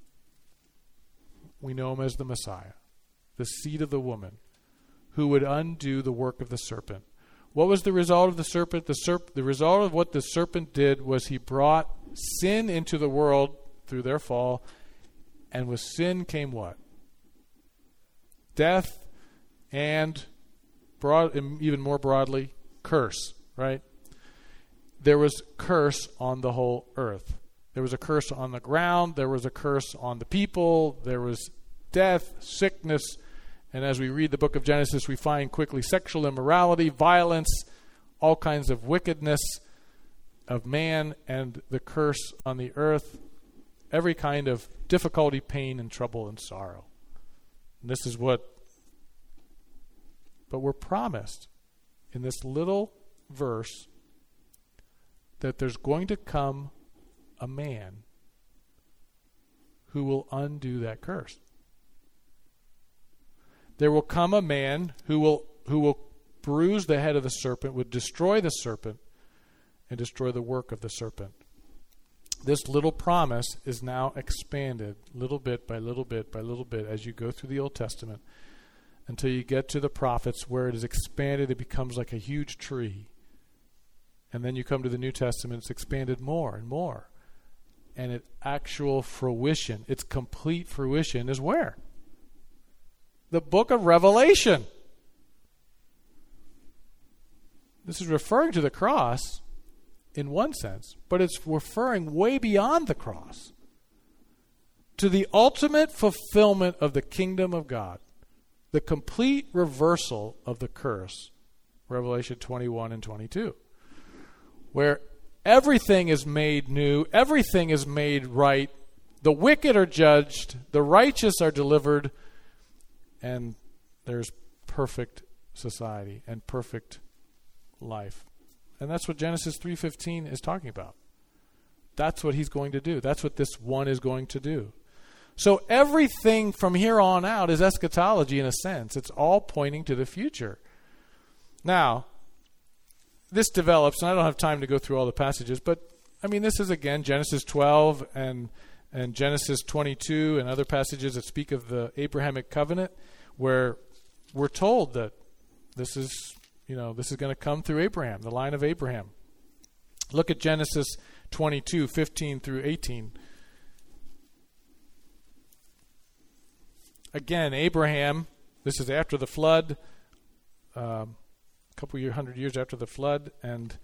We know him as the Messiah, the seed of the woman, who would undo the work of the serpent. What was the result of the serpent? The serp- the result of what the serpent did was he brought sin into the world through their fall, and with sin came what? Death, and broad, even more broadly, curse, right? There was curse on the whole earth. There was a curse on the ground. There was a curse on the people. There was death, sickness, and as we read the book of Genesis, we find quickly sexual immorality, violence, all kinds of wickedness of man, and the curse on the earth, every kind of difficulty, pain, and trouble and sorrow. And this is what, but we're promised in this little verse that there's going to come a man who will undo that curse. There will come a man who will who will bruise the head of the serpent, would destroy the serpent, and destroy the work of the serpent. This little promise is now expanded little bit by little bit by little bit as you go through the Old Testament until you get to the prophets where it is expanded, it becomes like a huge tree. And then you come to the New Testament, it's expanded more and more. And its actual fruition, its complete fruition is where? The book of Revelation. This is referring to the cross in one sense, but it's referring way beyond the cross to the ultimate fulfillment of the kingdom of God, the complete reversal of the curse, Revelation twenty-one and twenty-two, where everything is made new, everything is made right, the wicked are judged, the righteous are delivered, and there's perfect society and perfect life. And that's what Genesis three fifteen is talking about. That's what he's going to do. That's what this one is going to do. So everything from here on out is eschatology in a sense. It's all pointing to the future. Now, this develops, and I don't have time to go through all the passages, but I mean, this is again Genesis twelve and and Genesis twenty-two and other passages that speak of the Abrahamic covenant, where we're told that this is, you know, this is going to come through Abraham, the line of Abraham. Look at Genesis twenty-two, fifteen through eighteen. Again, Abraham, this is after the flood, um, a couple of hundred years after the flood, and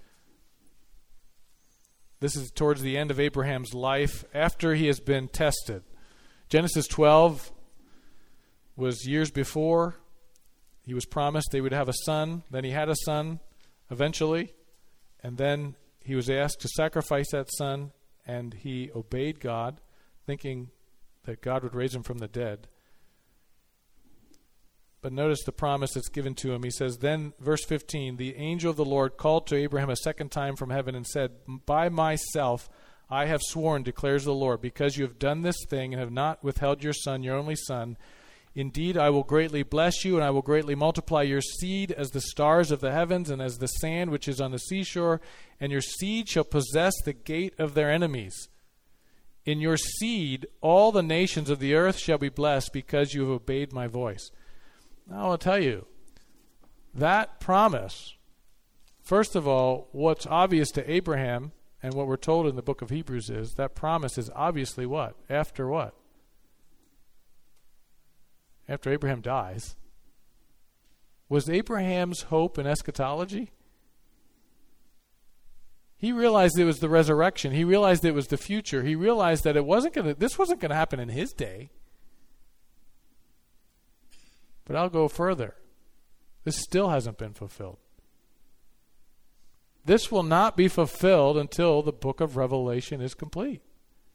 this is towards the end of Abraham's life after he has been tested. Genesis twelve was years before. He was promised they would have a son. Then he had a son eventually. And then he was asked to sacrifice that son, and he obeyed God, thinking that God would raise him from the dead. But notice the promise that's given to him. He says, then, verse fifteen, the angel of the Lord called to Abraham a second time from heaven and said, by myself I have sworn, declares the Lord, because you have done this thing and have not withheld your son, your only son, Indeed, I will greatly bless you, and I will greatly multiply your seed as the stars of the heavens and as the sand which is on the seashore, and your seed shall possess the gate of their enemies. In your seed all the nations of the earth shall be blessed, because you have obeyed my voice. Now I'll tell you, that promise, first of all, what's obvious to Abraham, and what we're told in the book of Hebrews is, that promise is obviously what? After what? After Abraham dies. Was Abraham's hope in eschatology? He realized it was the resurrection. He realized it was the future. He realized that it wasn't going to, this wasn't going to happen in his day. But I'll go further. This still hasn't been fulfilled. This will not be fulfilled until the book of Revelation is complete.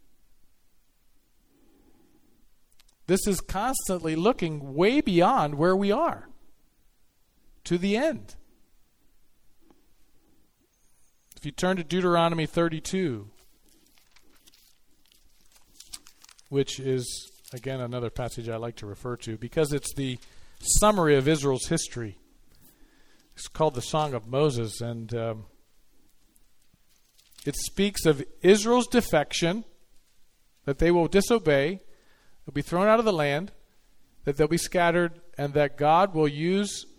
This is constantly looking way beyond where we are, to the end. If you turn to Deuteronomy thirty-two, which is, again, another passage I like to refer to, because it's the summary of Israel's history. It's called the Song of Moses, and um, it speaks of Israel's defection, that they will disobey, they'll be thrown out of the land, that they'll be scattered, and that God will use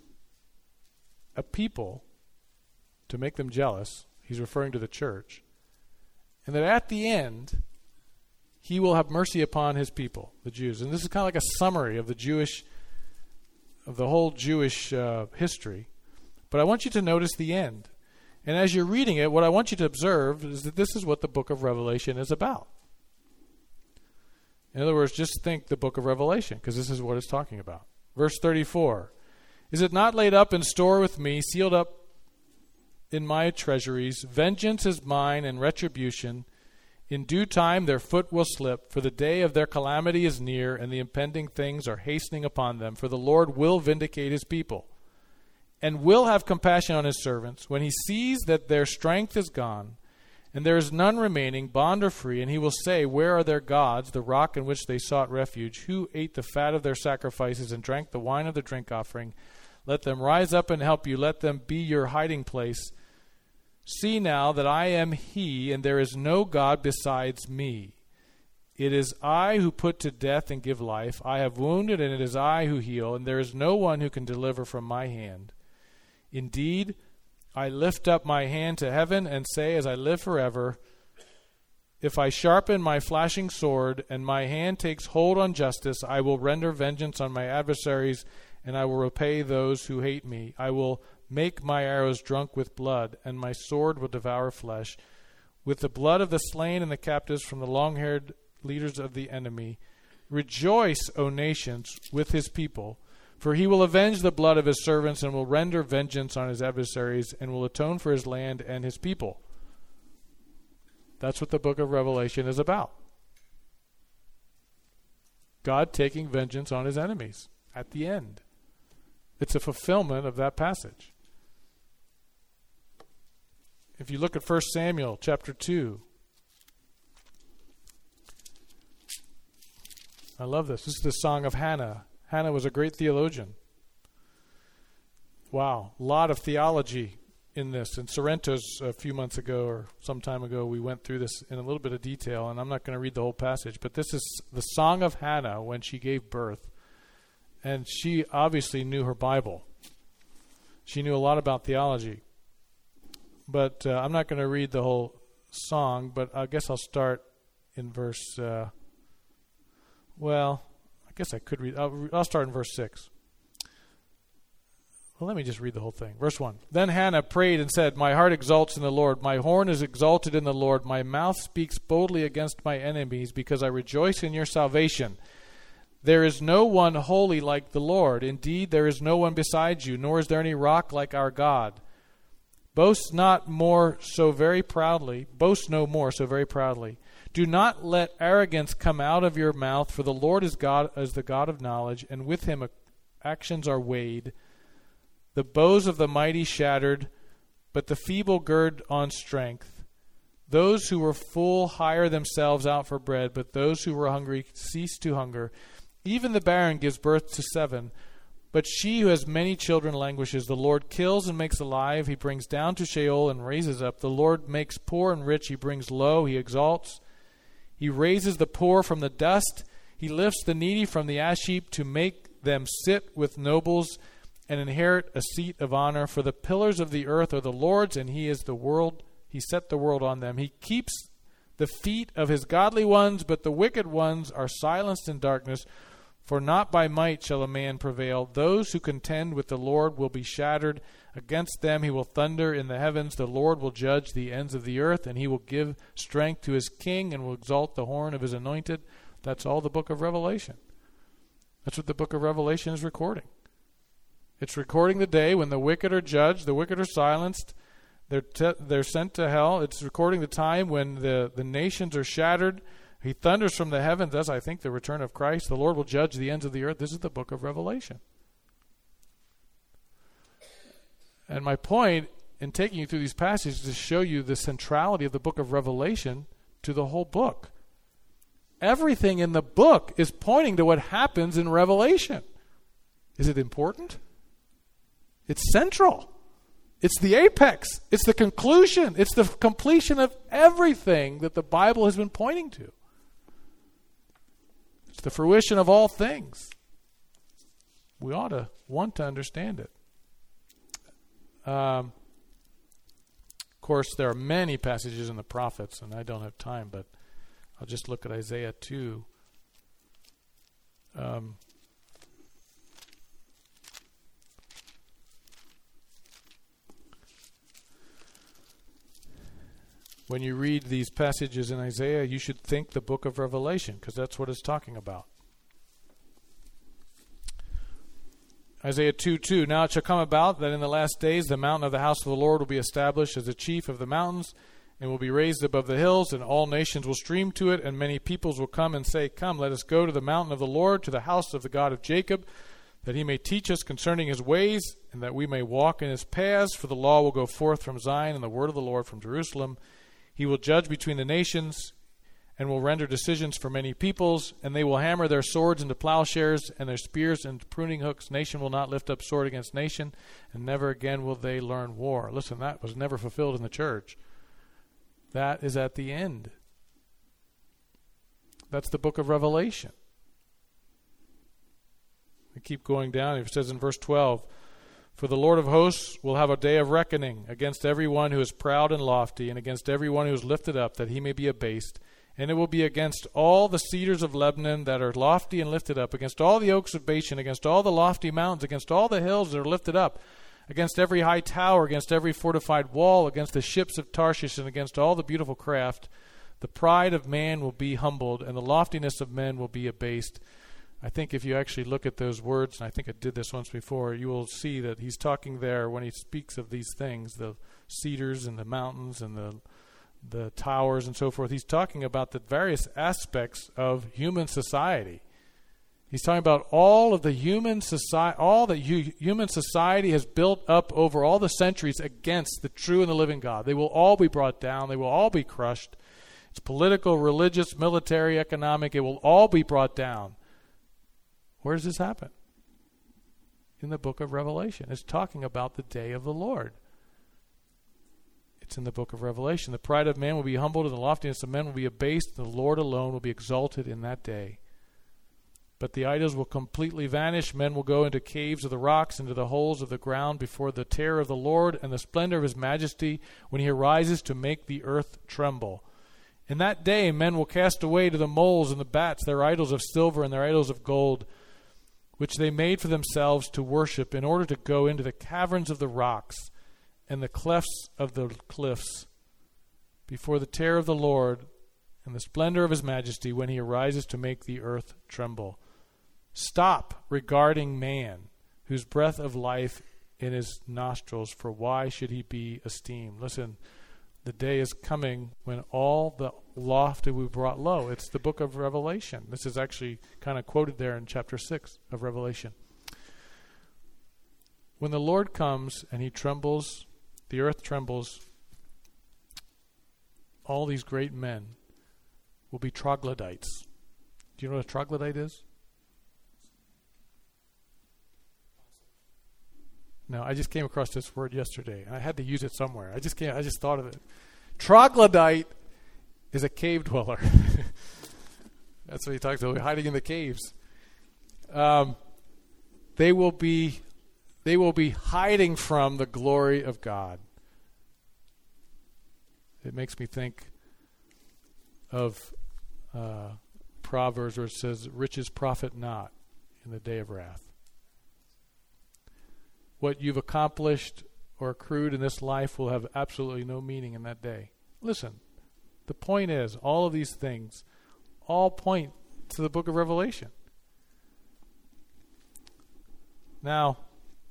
a people to make them jealous. He's referring to the church. And that at the end, he will have mercy upon his people, the Jews. And this is kind of like a summary of the Jewish, of the whole Jewish uh, history. But I want you to notice the end. And as you're reading it, what I want you to observe is that this is what the book of Revelation is about. In other words, just think the book of Revelation, because this is what it's talking about. Verse thirty-four. Is it not laid up in store with me, sealed up in my treasuries? Vengeance is mine and retribution. In due time their foot will slip, for the day of their calamity is near, and the impending things are hastening upon them. For the Lord will vindicate his people, and will have compassion on his servants, when he sees that their strength is gone, and there is none remaining, bond or free. And he will say, where are their gods, the rock in which they sought refuge? Who ate the fat of their sacrifices and drank the wine of the drink offering? Let them rise up and help you. Let them be your hiding place. See now that I am he, and there is no God besides me. It is I who put to death and give life. I have wounded, and it is I who heal, and there is no one who can deliver from my hand. Indeed, I lift up my hand to heaven and say, as I live forever, if I sharpen my flashing sword and my hand takes hold on justice, I will render vengeance on my adversaries, and I will repay those who hate me. I will make my arrows drunk with blood, and my sword will devour flesh. With the blood of the slain and the captives from the long-haired leaders of the enemy, rejoice, O nations, with his people. For he will avenge the blood of his servants, and will render vengeance on his adversaries, and will atone for his land and his people. That's what the book of Revelation is about. God taking vengeance on his enemies at the end. It's a fulfillment of that passage. If you look at First Samuel chapter two, I love this. This is the Song of Hannah. Hannah was a great theologian. Wow, a lot of theology in this. In Sorrento's a few months ago or some time ago, we went through this in a little bit of detail, and I'm not going to read the whole passage, but this is the Song of Hannah when she gave birth. And she obviously knew her Bible. She knew a lot about theology. But uh, I'm not going to read the whole song, but I guess I'll start in verse, uh, well, I guess I could read, I'll, I'll start in verse six. Well, let me just read the whole thing. Verse one. Then Hannah prayed and said, my heart exalts in the Lord. My horn is exalted in the Lord. My mouth speaks boldly against my enemies, because I rejoice in your salvation. There is no one holy like the Lord. Indeed, there is no one beside you, nor is there any rock like our God. Boast not more so very proudly. Boast no more so very proudly. Do not let arrogance come out of your mouth, for the Lord is God, is the God of knowledge, and with him actions are weighed. The bows of the mighty shattered, but the feeble gird on strength. Those who were full hire themselves out for bread, but those who were hungry cease to hunger. Even the barren gives birth to seven, but she who has many children languishes. The Lord kills and makes alive. He brings down to Sheol and raises up. The Lord makes poor and rich. He brings low. He exalts. He raises the poor from the dust. He lifts the needy from the ash heap to make them sit with nobles and inherit a seat of honor. For the pillars of the earth are the Lord's, and he is the world. He set the world on them. He keeps the feet of his godly ones, but the wicked ones are silenced in darkness. For not by might shall a man prevail. Those who contend with the Lord will be shattered. Against them he will thunder in the heavens. The Lord will judge the ends of the earth, and he will give strength to his king and will exalt the horn of his anointed. That's all the book of Revelation. That's what the book of Revelation is recording. It's recording the day when the wicked are judged, the wicked are silenced, they're te- they're sent to hell. It's recording the time when the, the nations are shattered. He thunders from the heavens. That's, I think, the return of Christ. The Lord will judge the ends of the earth. This is the book of Revelation. And my point in taking you through these passages is to show you the centrality of the book of Revelation to the whole book. Everything in the book is pointing to what happens in Revelation. Is it important? It's central. It's the apex. It's the conclusion. It's the completion of everything that the Bible has been pointing to. It's the fruition of all things. We ought to want to understand it. Um, of course, there are many passages in the prophets, and I don't have time, but I'll just look at Isaiah two. Um, when you read these passages in Isaiah, you should think the book of Revelation, because that's what it's talking about. Isaiah two two, Now it shall come about that in the last days the mountain of the house of the Lord will be established as the chief of the mountains, and will be raised above the hills, and all nations will stream to it, and many peoples will come and say, Come, let us go to the mountain of the Lord, to the house of the God of Jacob, that he may teach us concerning his ways, and that we may walk in his paths. For the law will go forth from Zion, and the word of the Lord from Jerusalem. He will judge between the nations, and will render decisions for many peoples, and they will hammer their swords into plowshares, and their spears into pruning hooks. Nation will not lift up sword against nation, and never again will they learn war. Listen, that was never fulfilled in the church. That is at the end. That's the book of Revelation. We keep going down. It says in verse twelve, For the Lord of hosts will have a day of reckoning against everyone who is proud and lofty, and against everyone who is lifted up, that he may be abased. And it will be against all the cedars of Lebanon that are lofty and lifted up, against all the oaks of Bashan, against all the lofty mountains, against all the hills that are lifted up, against every high tower, against every fortified wall, against the ships of Tarshish, and against all the beautiful craft. The pride of man will be humbled, and the loftiness of men will be abased. I think if you actually look at those words, and I think I did this once before, you will see that he's talking there when he speaks of these things, the cedars and the mountains and the the towers and so forth. He's talking about the various aspects of human society. He's talking about all of the human society, all that hu- human society has built up over all the centuries against the true and the living God. They will all be brought down. They will all be crushed. It's political, religious, military, economic. It will all be brought down. Where does this happen? In the book of Revelation. It's talking about the day of the Lord. It's in the book of Revelation. The pride of man will be humbled, and the loftiness of men will be abased, and the Lord alone will be exalted in that day. But the idols will completely vanish. Men will go into caves of the rocks, into the holes of the ground, before the terror of the Lord and the splendor of his majesty, when he arises to make the earth tremble. In that day men will cast away to the moles and the bats their idols of silver and their idols of gold, which they made for themselves to worship, in order to go into the caverns of the rocks and the clefts of the cliffs, before the terror of the Lord and the splendor of his majesty, when he arises to make the earth tremble. Stop regarding man, whose breath of life in his nostrils, for why should he be esteemed? Listen, the day is coming when all the lofty will be brought low. It's the book of Revelation. This is actually kind of quoted there in chapter six of Revelation. When the Lord comes and he trembles, the earth trembles, all these great men will be troglodytes. Do you know what a troglodyte is? No, I just came across this word yesterday, and I had to use it somewhere. I just can't. I just thought of it. Troglodyte is a cave dweller. That's what he talks about, hiding in the caves. Um, they will be, they will be hiding from the glory of God. It makes me think of uh, Proverbs where it says, "Riches profit not in the day of wrath." What you've accomplished or accrued in this life will have absolutely no meaning in that day. Listen, the point is, all of these things all point to the book of Revelation. Now,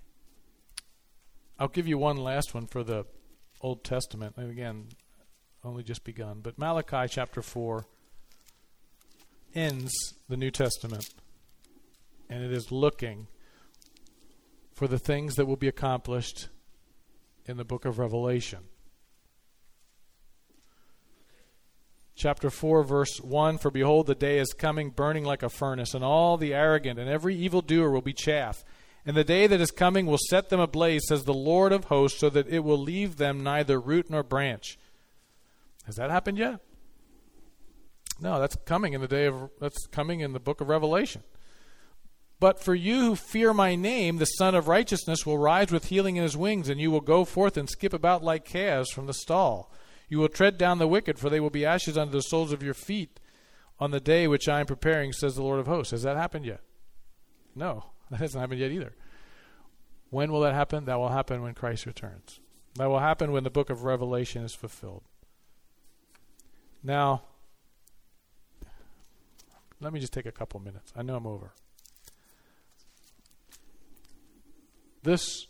I'll give you one last one for the Old Testament. And again, only just begun. But Malachi chapter four ends the New Testament, and it is looking for the things that will be accomplished in the book of Revelation. Chapter four, verse one, "For behold, the day is coming, burning like a furnace, and all the arrogant and every evildoer will be chaff. And the day that is coming will set them ablaze, says the Lord of hosts, so that it will leave them neither root nor branch." Has that happened yet? No, that's coming in the day of, that's coming in the book of Revelation. "But for you who fear my name, the Son of Righteousness will rise with healing in his wings, and you will go forth and skip about like calves from the stall. You will tread down the wicked, for they will be ashes under the soles of your feet on the day which I am preparing, says the Lord of hosts." Has that happened yet? No, that hasn't happened yet either. When will that happen? That will happen when Christ returns. That will happen when the book of Revelation is fulfilled. Now, let me just take a couple minutes. I know I'm over. This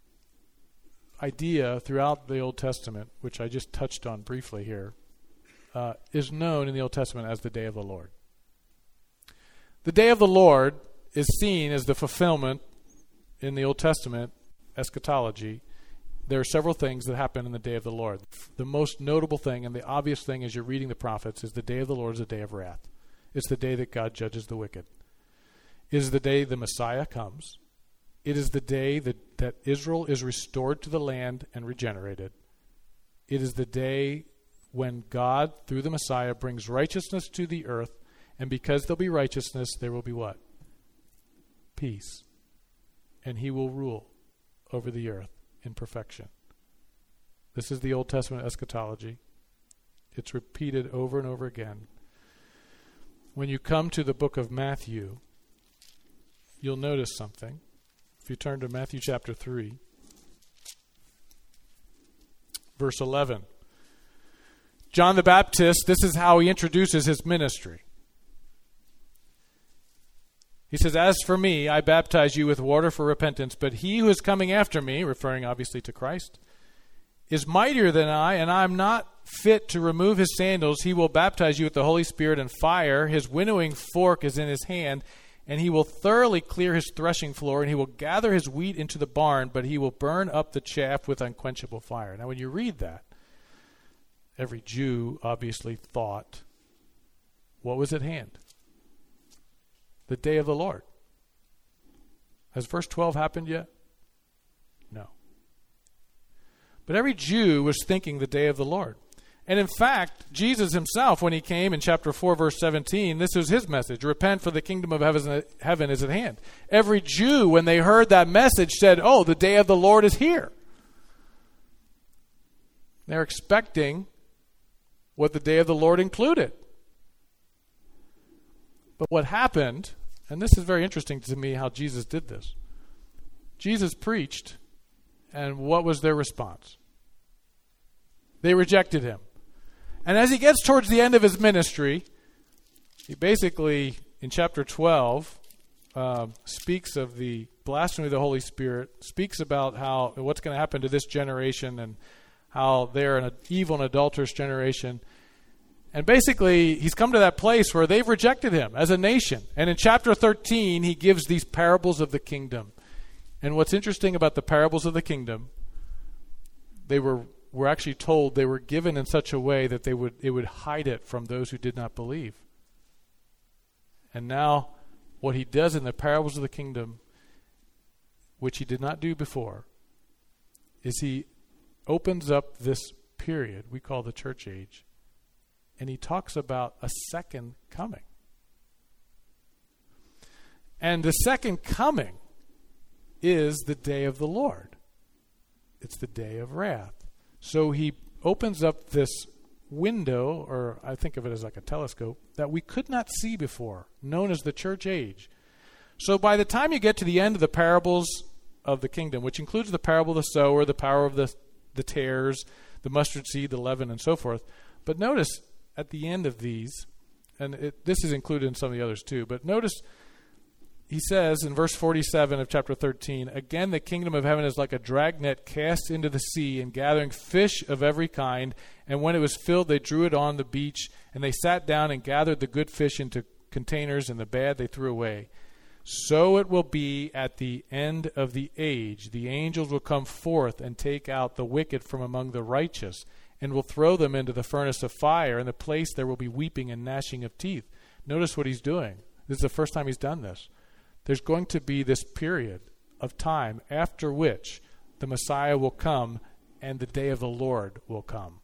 idea throughout the Old Testament, which I just touched on briefly here, uh, is known in the Old Testament as the day of the Lord. The day of the Lord is seen as the fulfillment in the Old Testament eschatology. There are several things that happen in the day of the Lord. The most notable thing and the obvious thing as you're reading the prophets is the day of the Lord is a day of wrath. It's the day that God judges the wicked. It is the day the Messiah comes. It is the day that, that Israel is restored to the land and regenerated. It is the day when God, through the Messiah, brings righteousness to the earth, and because there'll be righteousness, there will be what? Peace. And he will rule over the earth in perfection. This is the Old Testament eschatology. It's repeated over and over again. When you come to the book of Matthew, you'll notice something. If you turn to Matthew chapter three, verse eleven. John the Baptist, this is how he introduces his ministry. He says, "As for me, I baptize you with water for repentance, but he who is coming after me," referring obviously to Christ, "is mightier than I, and I am not fit to remove his sandals. He will baptize you with the Holy Spirit and fire. His winnowing fork is in his hand, and he will thoroughly clear his threshing floor, and he will gather his wheat into the barn, but he will burn up the chaff with unquenchable fire." Now, when you read that, every Jew obviously thought, what was at hand? The day of the Lord. Has verse twelve happened yet? No. But every Jew was thinking the day of the Lord. And in fact, Jesus himself, when he came in chapter four, verse seventeen, this was his message: "Repent, for the kingdom of heaven is at hand." Every Jew, when they heard that message, said, "Oh, the day of the Lord is here." They're expecting what the day of the Lord included. But what happened, and this is very interesting to me how Jesus did this. Jesus preached, and what was their response? They rejected him. And as he gets towards the end of his ministry, he basically, in chapter twelve, uh, speaks of the blasphemy of the Holy Spirit, speaks about how what's going to happen to this generation and how they're an evil and adulterous generation. And basically, he's come to that place where they've rejected him as a nation. And in chapter thirteen, he gives these parables of the kingdom. And what's interesting about the parables of the kingdom, they were were actually told, they were given in such a way that they would it would hide it from those who did not believe. And now, what he does in the parables of the kingdom, which he did not do before, is he opens up this period we call the church age, and he talks about a second coming. And the second coming is the day of the Lord. It's the day of wrath. So he opens up this window, or I think of it as like a telescope, that we could not see before, known as the church age. So by the time you get to the end of the parables of the kingdom, which includes the parable of the sower, the power of the, the tares, the mustard seed, the leaven, and so forth. But notice at the end of these, and it, this is included in some of the others too, but notice he says in verse forty-seven of chapter thirteen, again the kingdom of heaven is like a dragnet cast into the sea and gathering fish of every kind, and when it was filled they drew it on the beach, and they sat down and gathered the good fish into containers, and the bad they threw away. So it will be at the end of the age. The angels will come forth and take out the wicked from among the righteous, and will throw them into the furnace of fire. In the place there will be weeping and gnashing of teeth. Notice what he's doing. This is the first time he's done this. There's going to be this period of time after which the Messiah will come and the day of the Lord will come.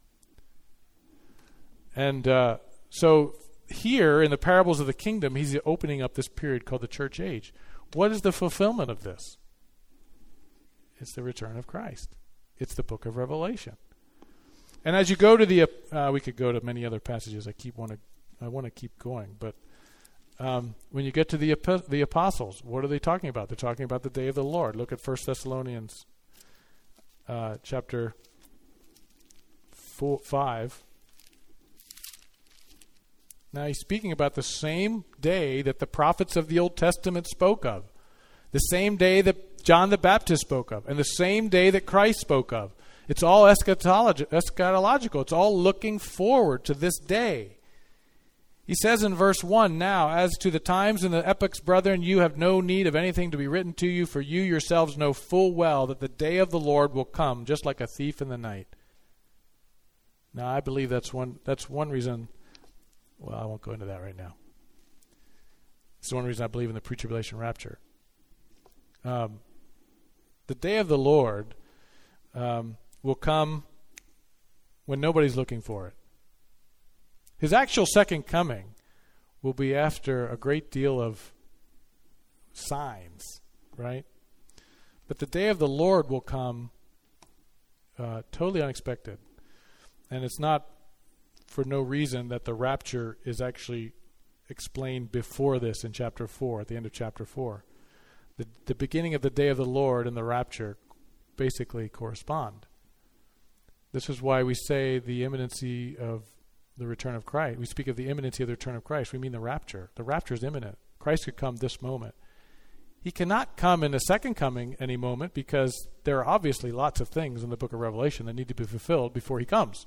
And uh, so here in the parables of the kingdom, he's opening up this period called the church age. What is the fulfillment of this? It's the return of Christ. It's the book of Revelation. And as you go to the, uh, we could go to many other passages. I keep want to, I want to keep going, but um, when you get to the the apostles, what are they talking about? They're talking about the day of the Lord. Look at First Thessalonians, uh, chapter four, five. Now he's speaking about the same day that the prophets of the Old Testament spoke of, the same day that John the Baptist spoke of, and the same day that Christ spoke of. It's all eschatologi- eschatological. It's all looking forward to this day. He says in verse one, now, as to the times and the epochs, brethren, you have no need of anything to be written to you, for you yourselves know full well that the day of the Lord will come, just like a thief in the night. Now, I believe that's one, that's one reason. Well, I won't go into that right now. It's one reason I believe in the pre-tribulation rapture. Um, the day of the Lord um, will come when nobody's looking for it. His actual second coming will be after a great deal of signs, right? But the day of the Lord will come uh, totally unexpected. And it's not for no reason that the rapture is actually explained before this in chapter four, at the end of chapter four. The, the beginning of the day of the Lord and the rapture basically correspond. This is why we say the imminency of the return of Christ. We speak of the imminency of the return of Christ. We mean the rapture. The rapture is imminent. Christ could come this moment. He cannot come in a second coming any moment because there are obviously lots of things in the book of Revelation that need to be fulfilled before he comes.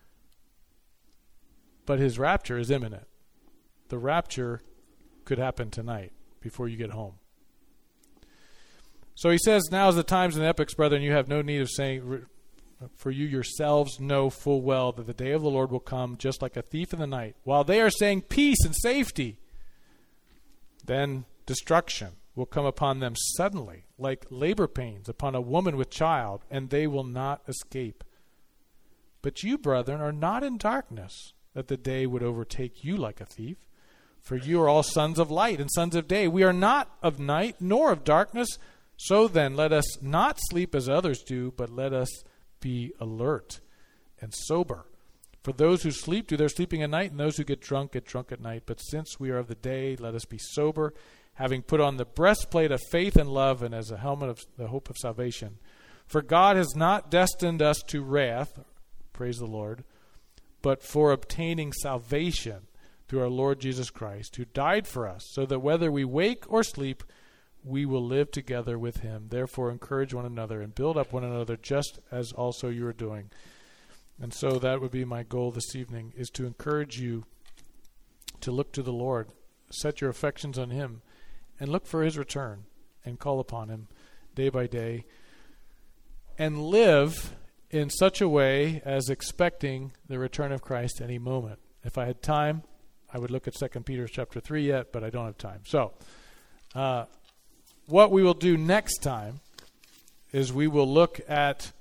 But his rapture is imminent. The rapture could happen tonight before you get home. So he says, now is the times and the epochs, brethren, you have no need of saying, for you yourselves know full well that the day of the Lord will come just like a thief in the night. While they are saying peace and safety, then destruction will come upon them suddenly, like labor pains upon a woman with child, and they will not escape. But you, brethren, are not in darkness, that the day would overtake you like a thief. For you are all sons of light and sons of day. We are not of night nor of darkness. So then let us not sleep as others do, but let us be alert and sober. For those who sleep do their sleeping at night, and those who get drunk get drunk at night. But since we are of the day, let us be sober, having put on the breastplate of faith and love, and as a helmet of the hope of salvation. For God has not destined us to wrath, praise the Lord, but for obtaining salvation through our Lord Jesus Christ, who died for us, so that whether we wake or sleep, we will live together with him. Therefore encourage one another and build up one another, just as also you are doing. And so that would be my goal this evening, is to encourage you to look to the Lord, set your affections on him, and look for his return, and call upon him day by day, and live in such a way as expecting the return of Christ any moment. If I had time, I would look at Second Peter chapter three yet, but I don't have time. So, uh, what we will do next time is we will look at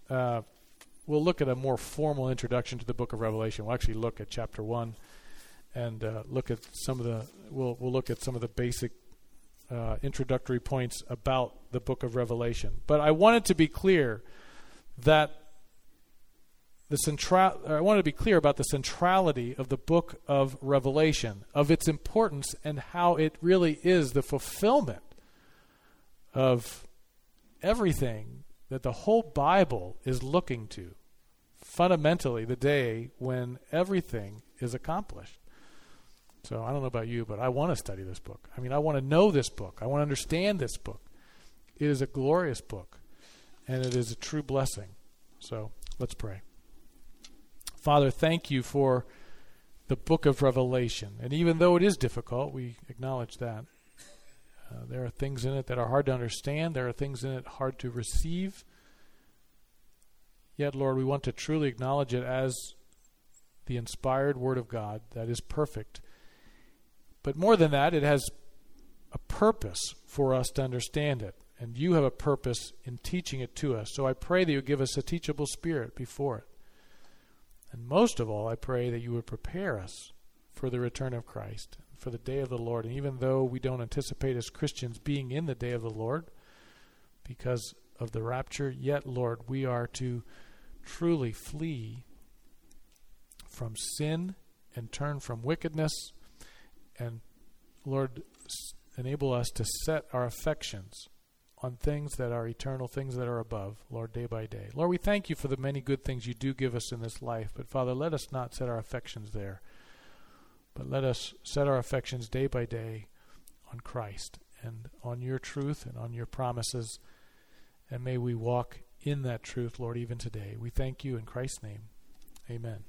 uh, we'll look at a more formal introduction to the book of Revelation. We'll actually look at chapter one and uh, look at some of the, we'll, we'll look at some of the basic uh, introductory points about the book of Revelation. But I wanted to be clear that the central, I wanted to be clear about the centrality of the book of Revelation, of its importance and how it really is the fulfillment of everything that the whole Bible is looking to. Fundamentally, the day when everything is accomplished. So I don't know about you, but I want to study this book. I mean, I want to know this book. I want to understand this book. It is a glorious book, and it is a true blessing. So let's pray. Father, thank you for the book of Revelation. And even though it is difficult, we acknowledge that. Uh, there are things in it that are hard to understand. There are things in it hard to receive. Yet, Lord, we want to truly acknowledge it as the inspired Word of God that is perfect. But more than that, it has a purpose for us to understand it. And you have a purpose in teaching it to us. So I pray that you give us a teachable spirit before it. And most of all, I pray that you would prepare us for the return of Christ, for the day of the Lord. And even though we don't anticipate as Christians being in the day of the Lord because of the rapture, yet, Lord, we are to truly flee from sin and turn from wickedness. And, Lord, enable us to set our affections on things that are eternal, things that are above, Lord, day by day. Lord, we thank you for the many good things you do give us in this life. But, Father, let us not set our affections there. But let us set our affections day by day on Christ and on your truth and on your promises. And may we walk in that truth, Lord, even today. We thank you in Christ's name. Amen.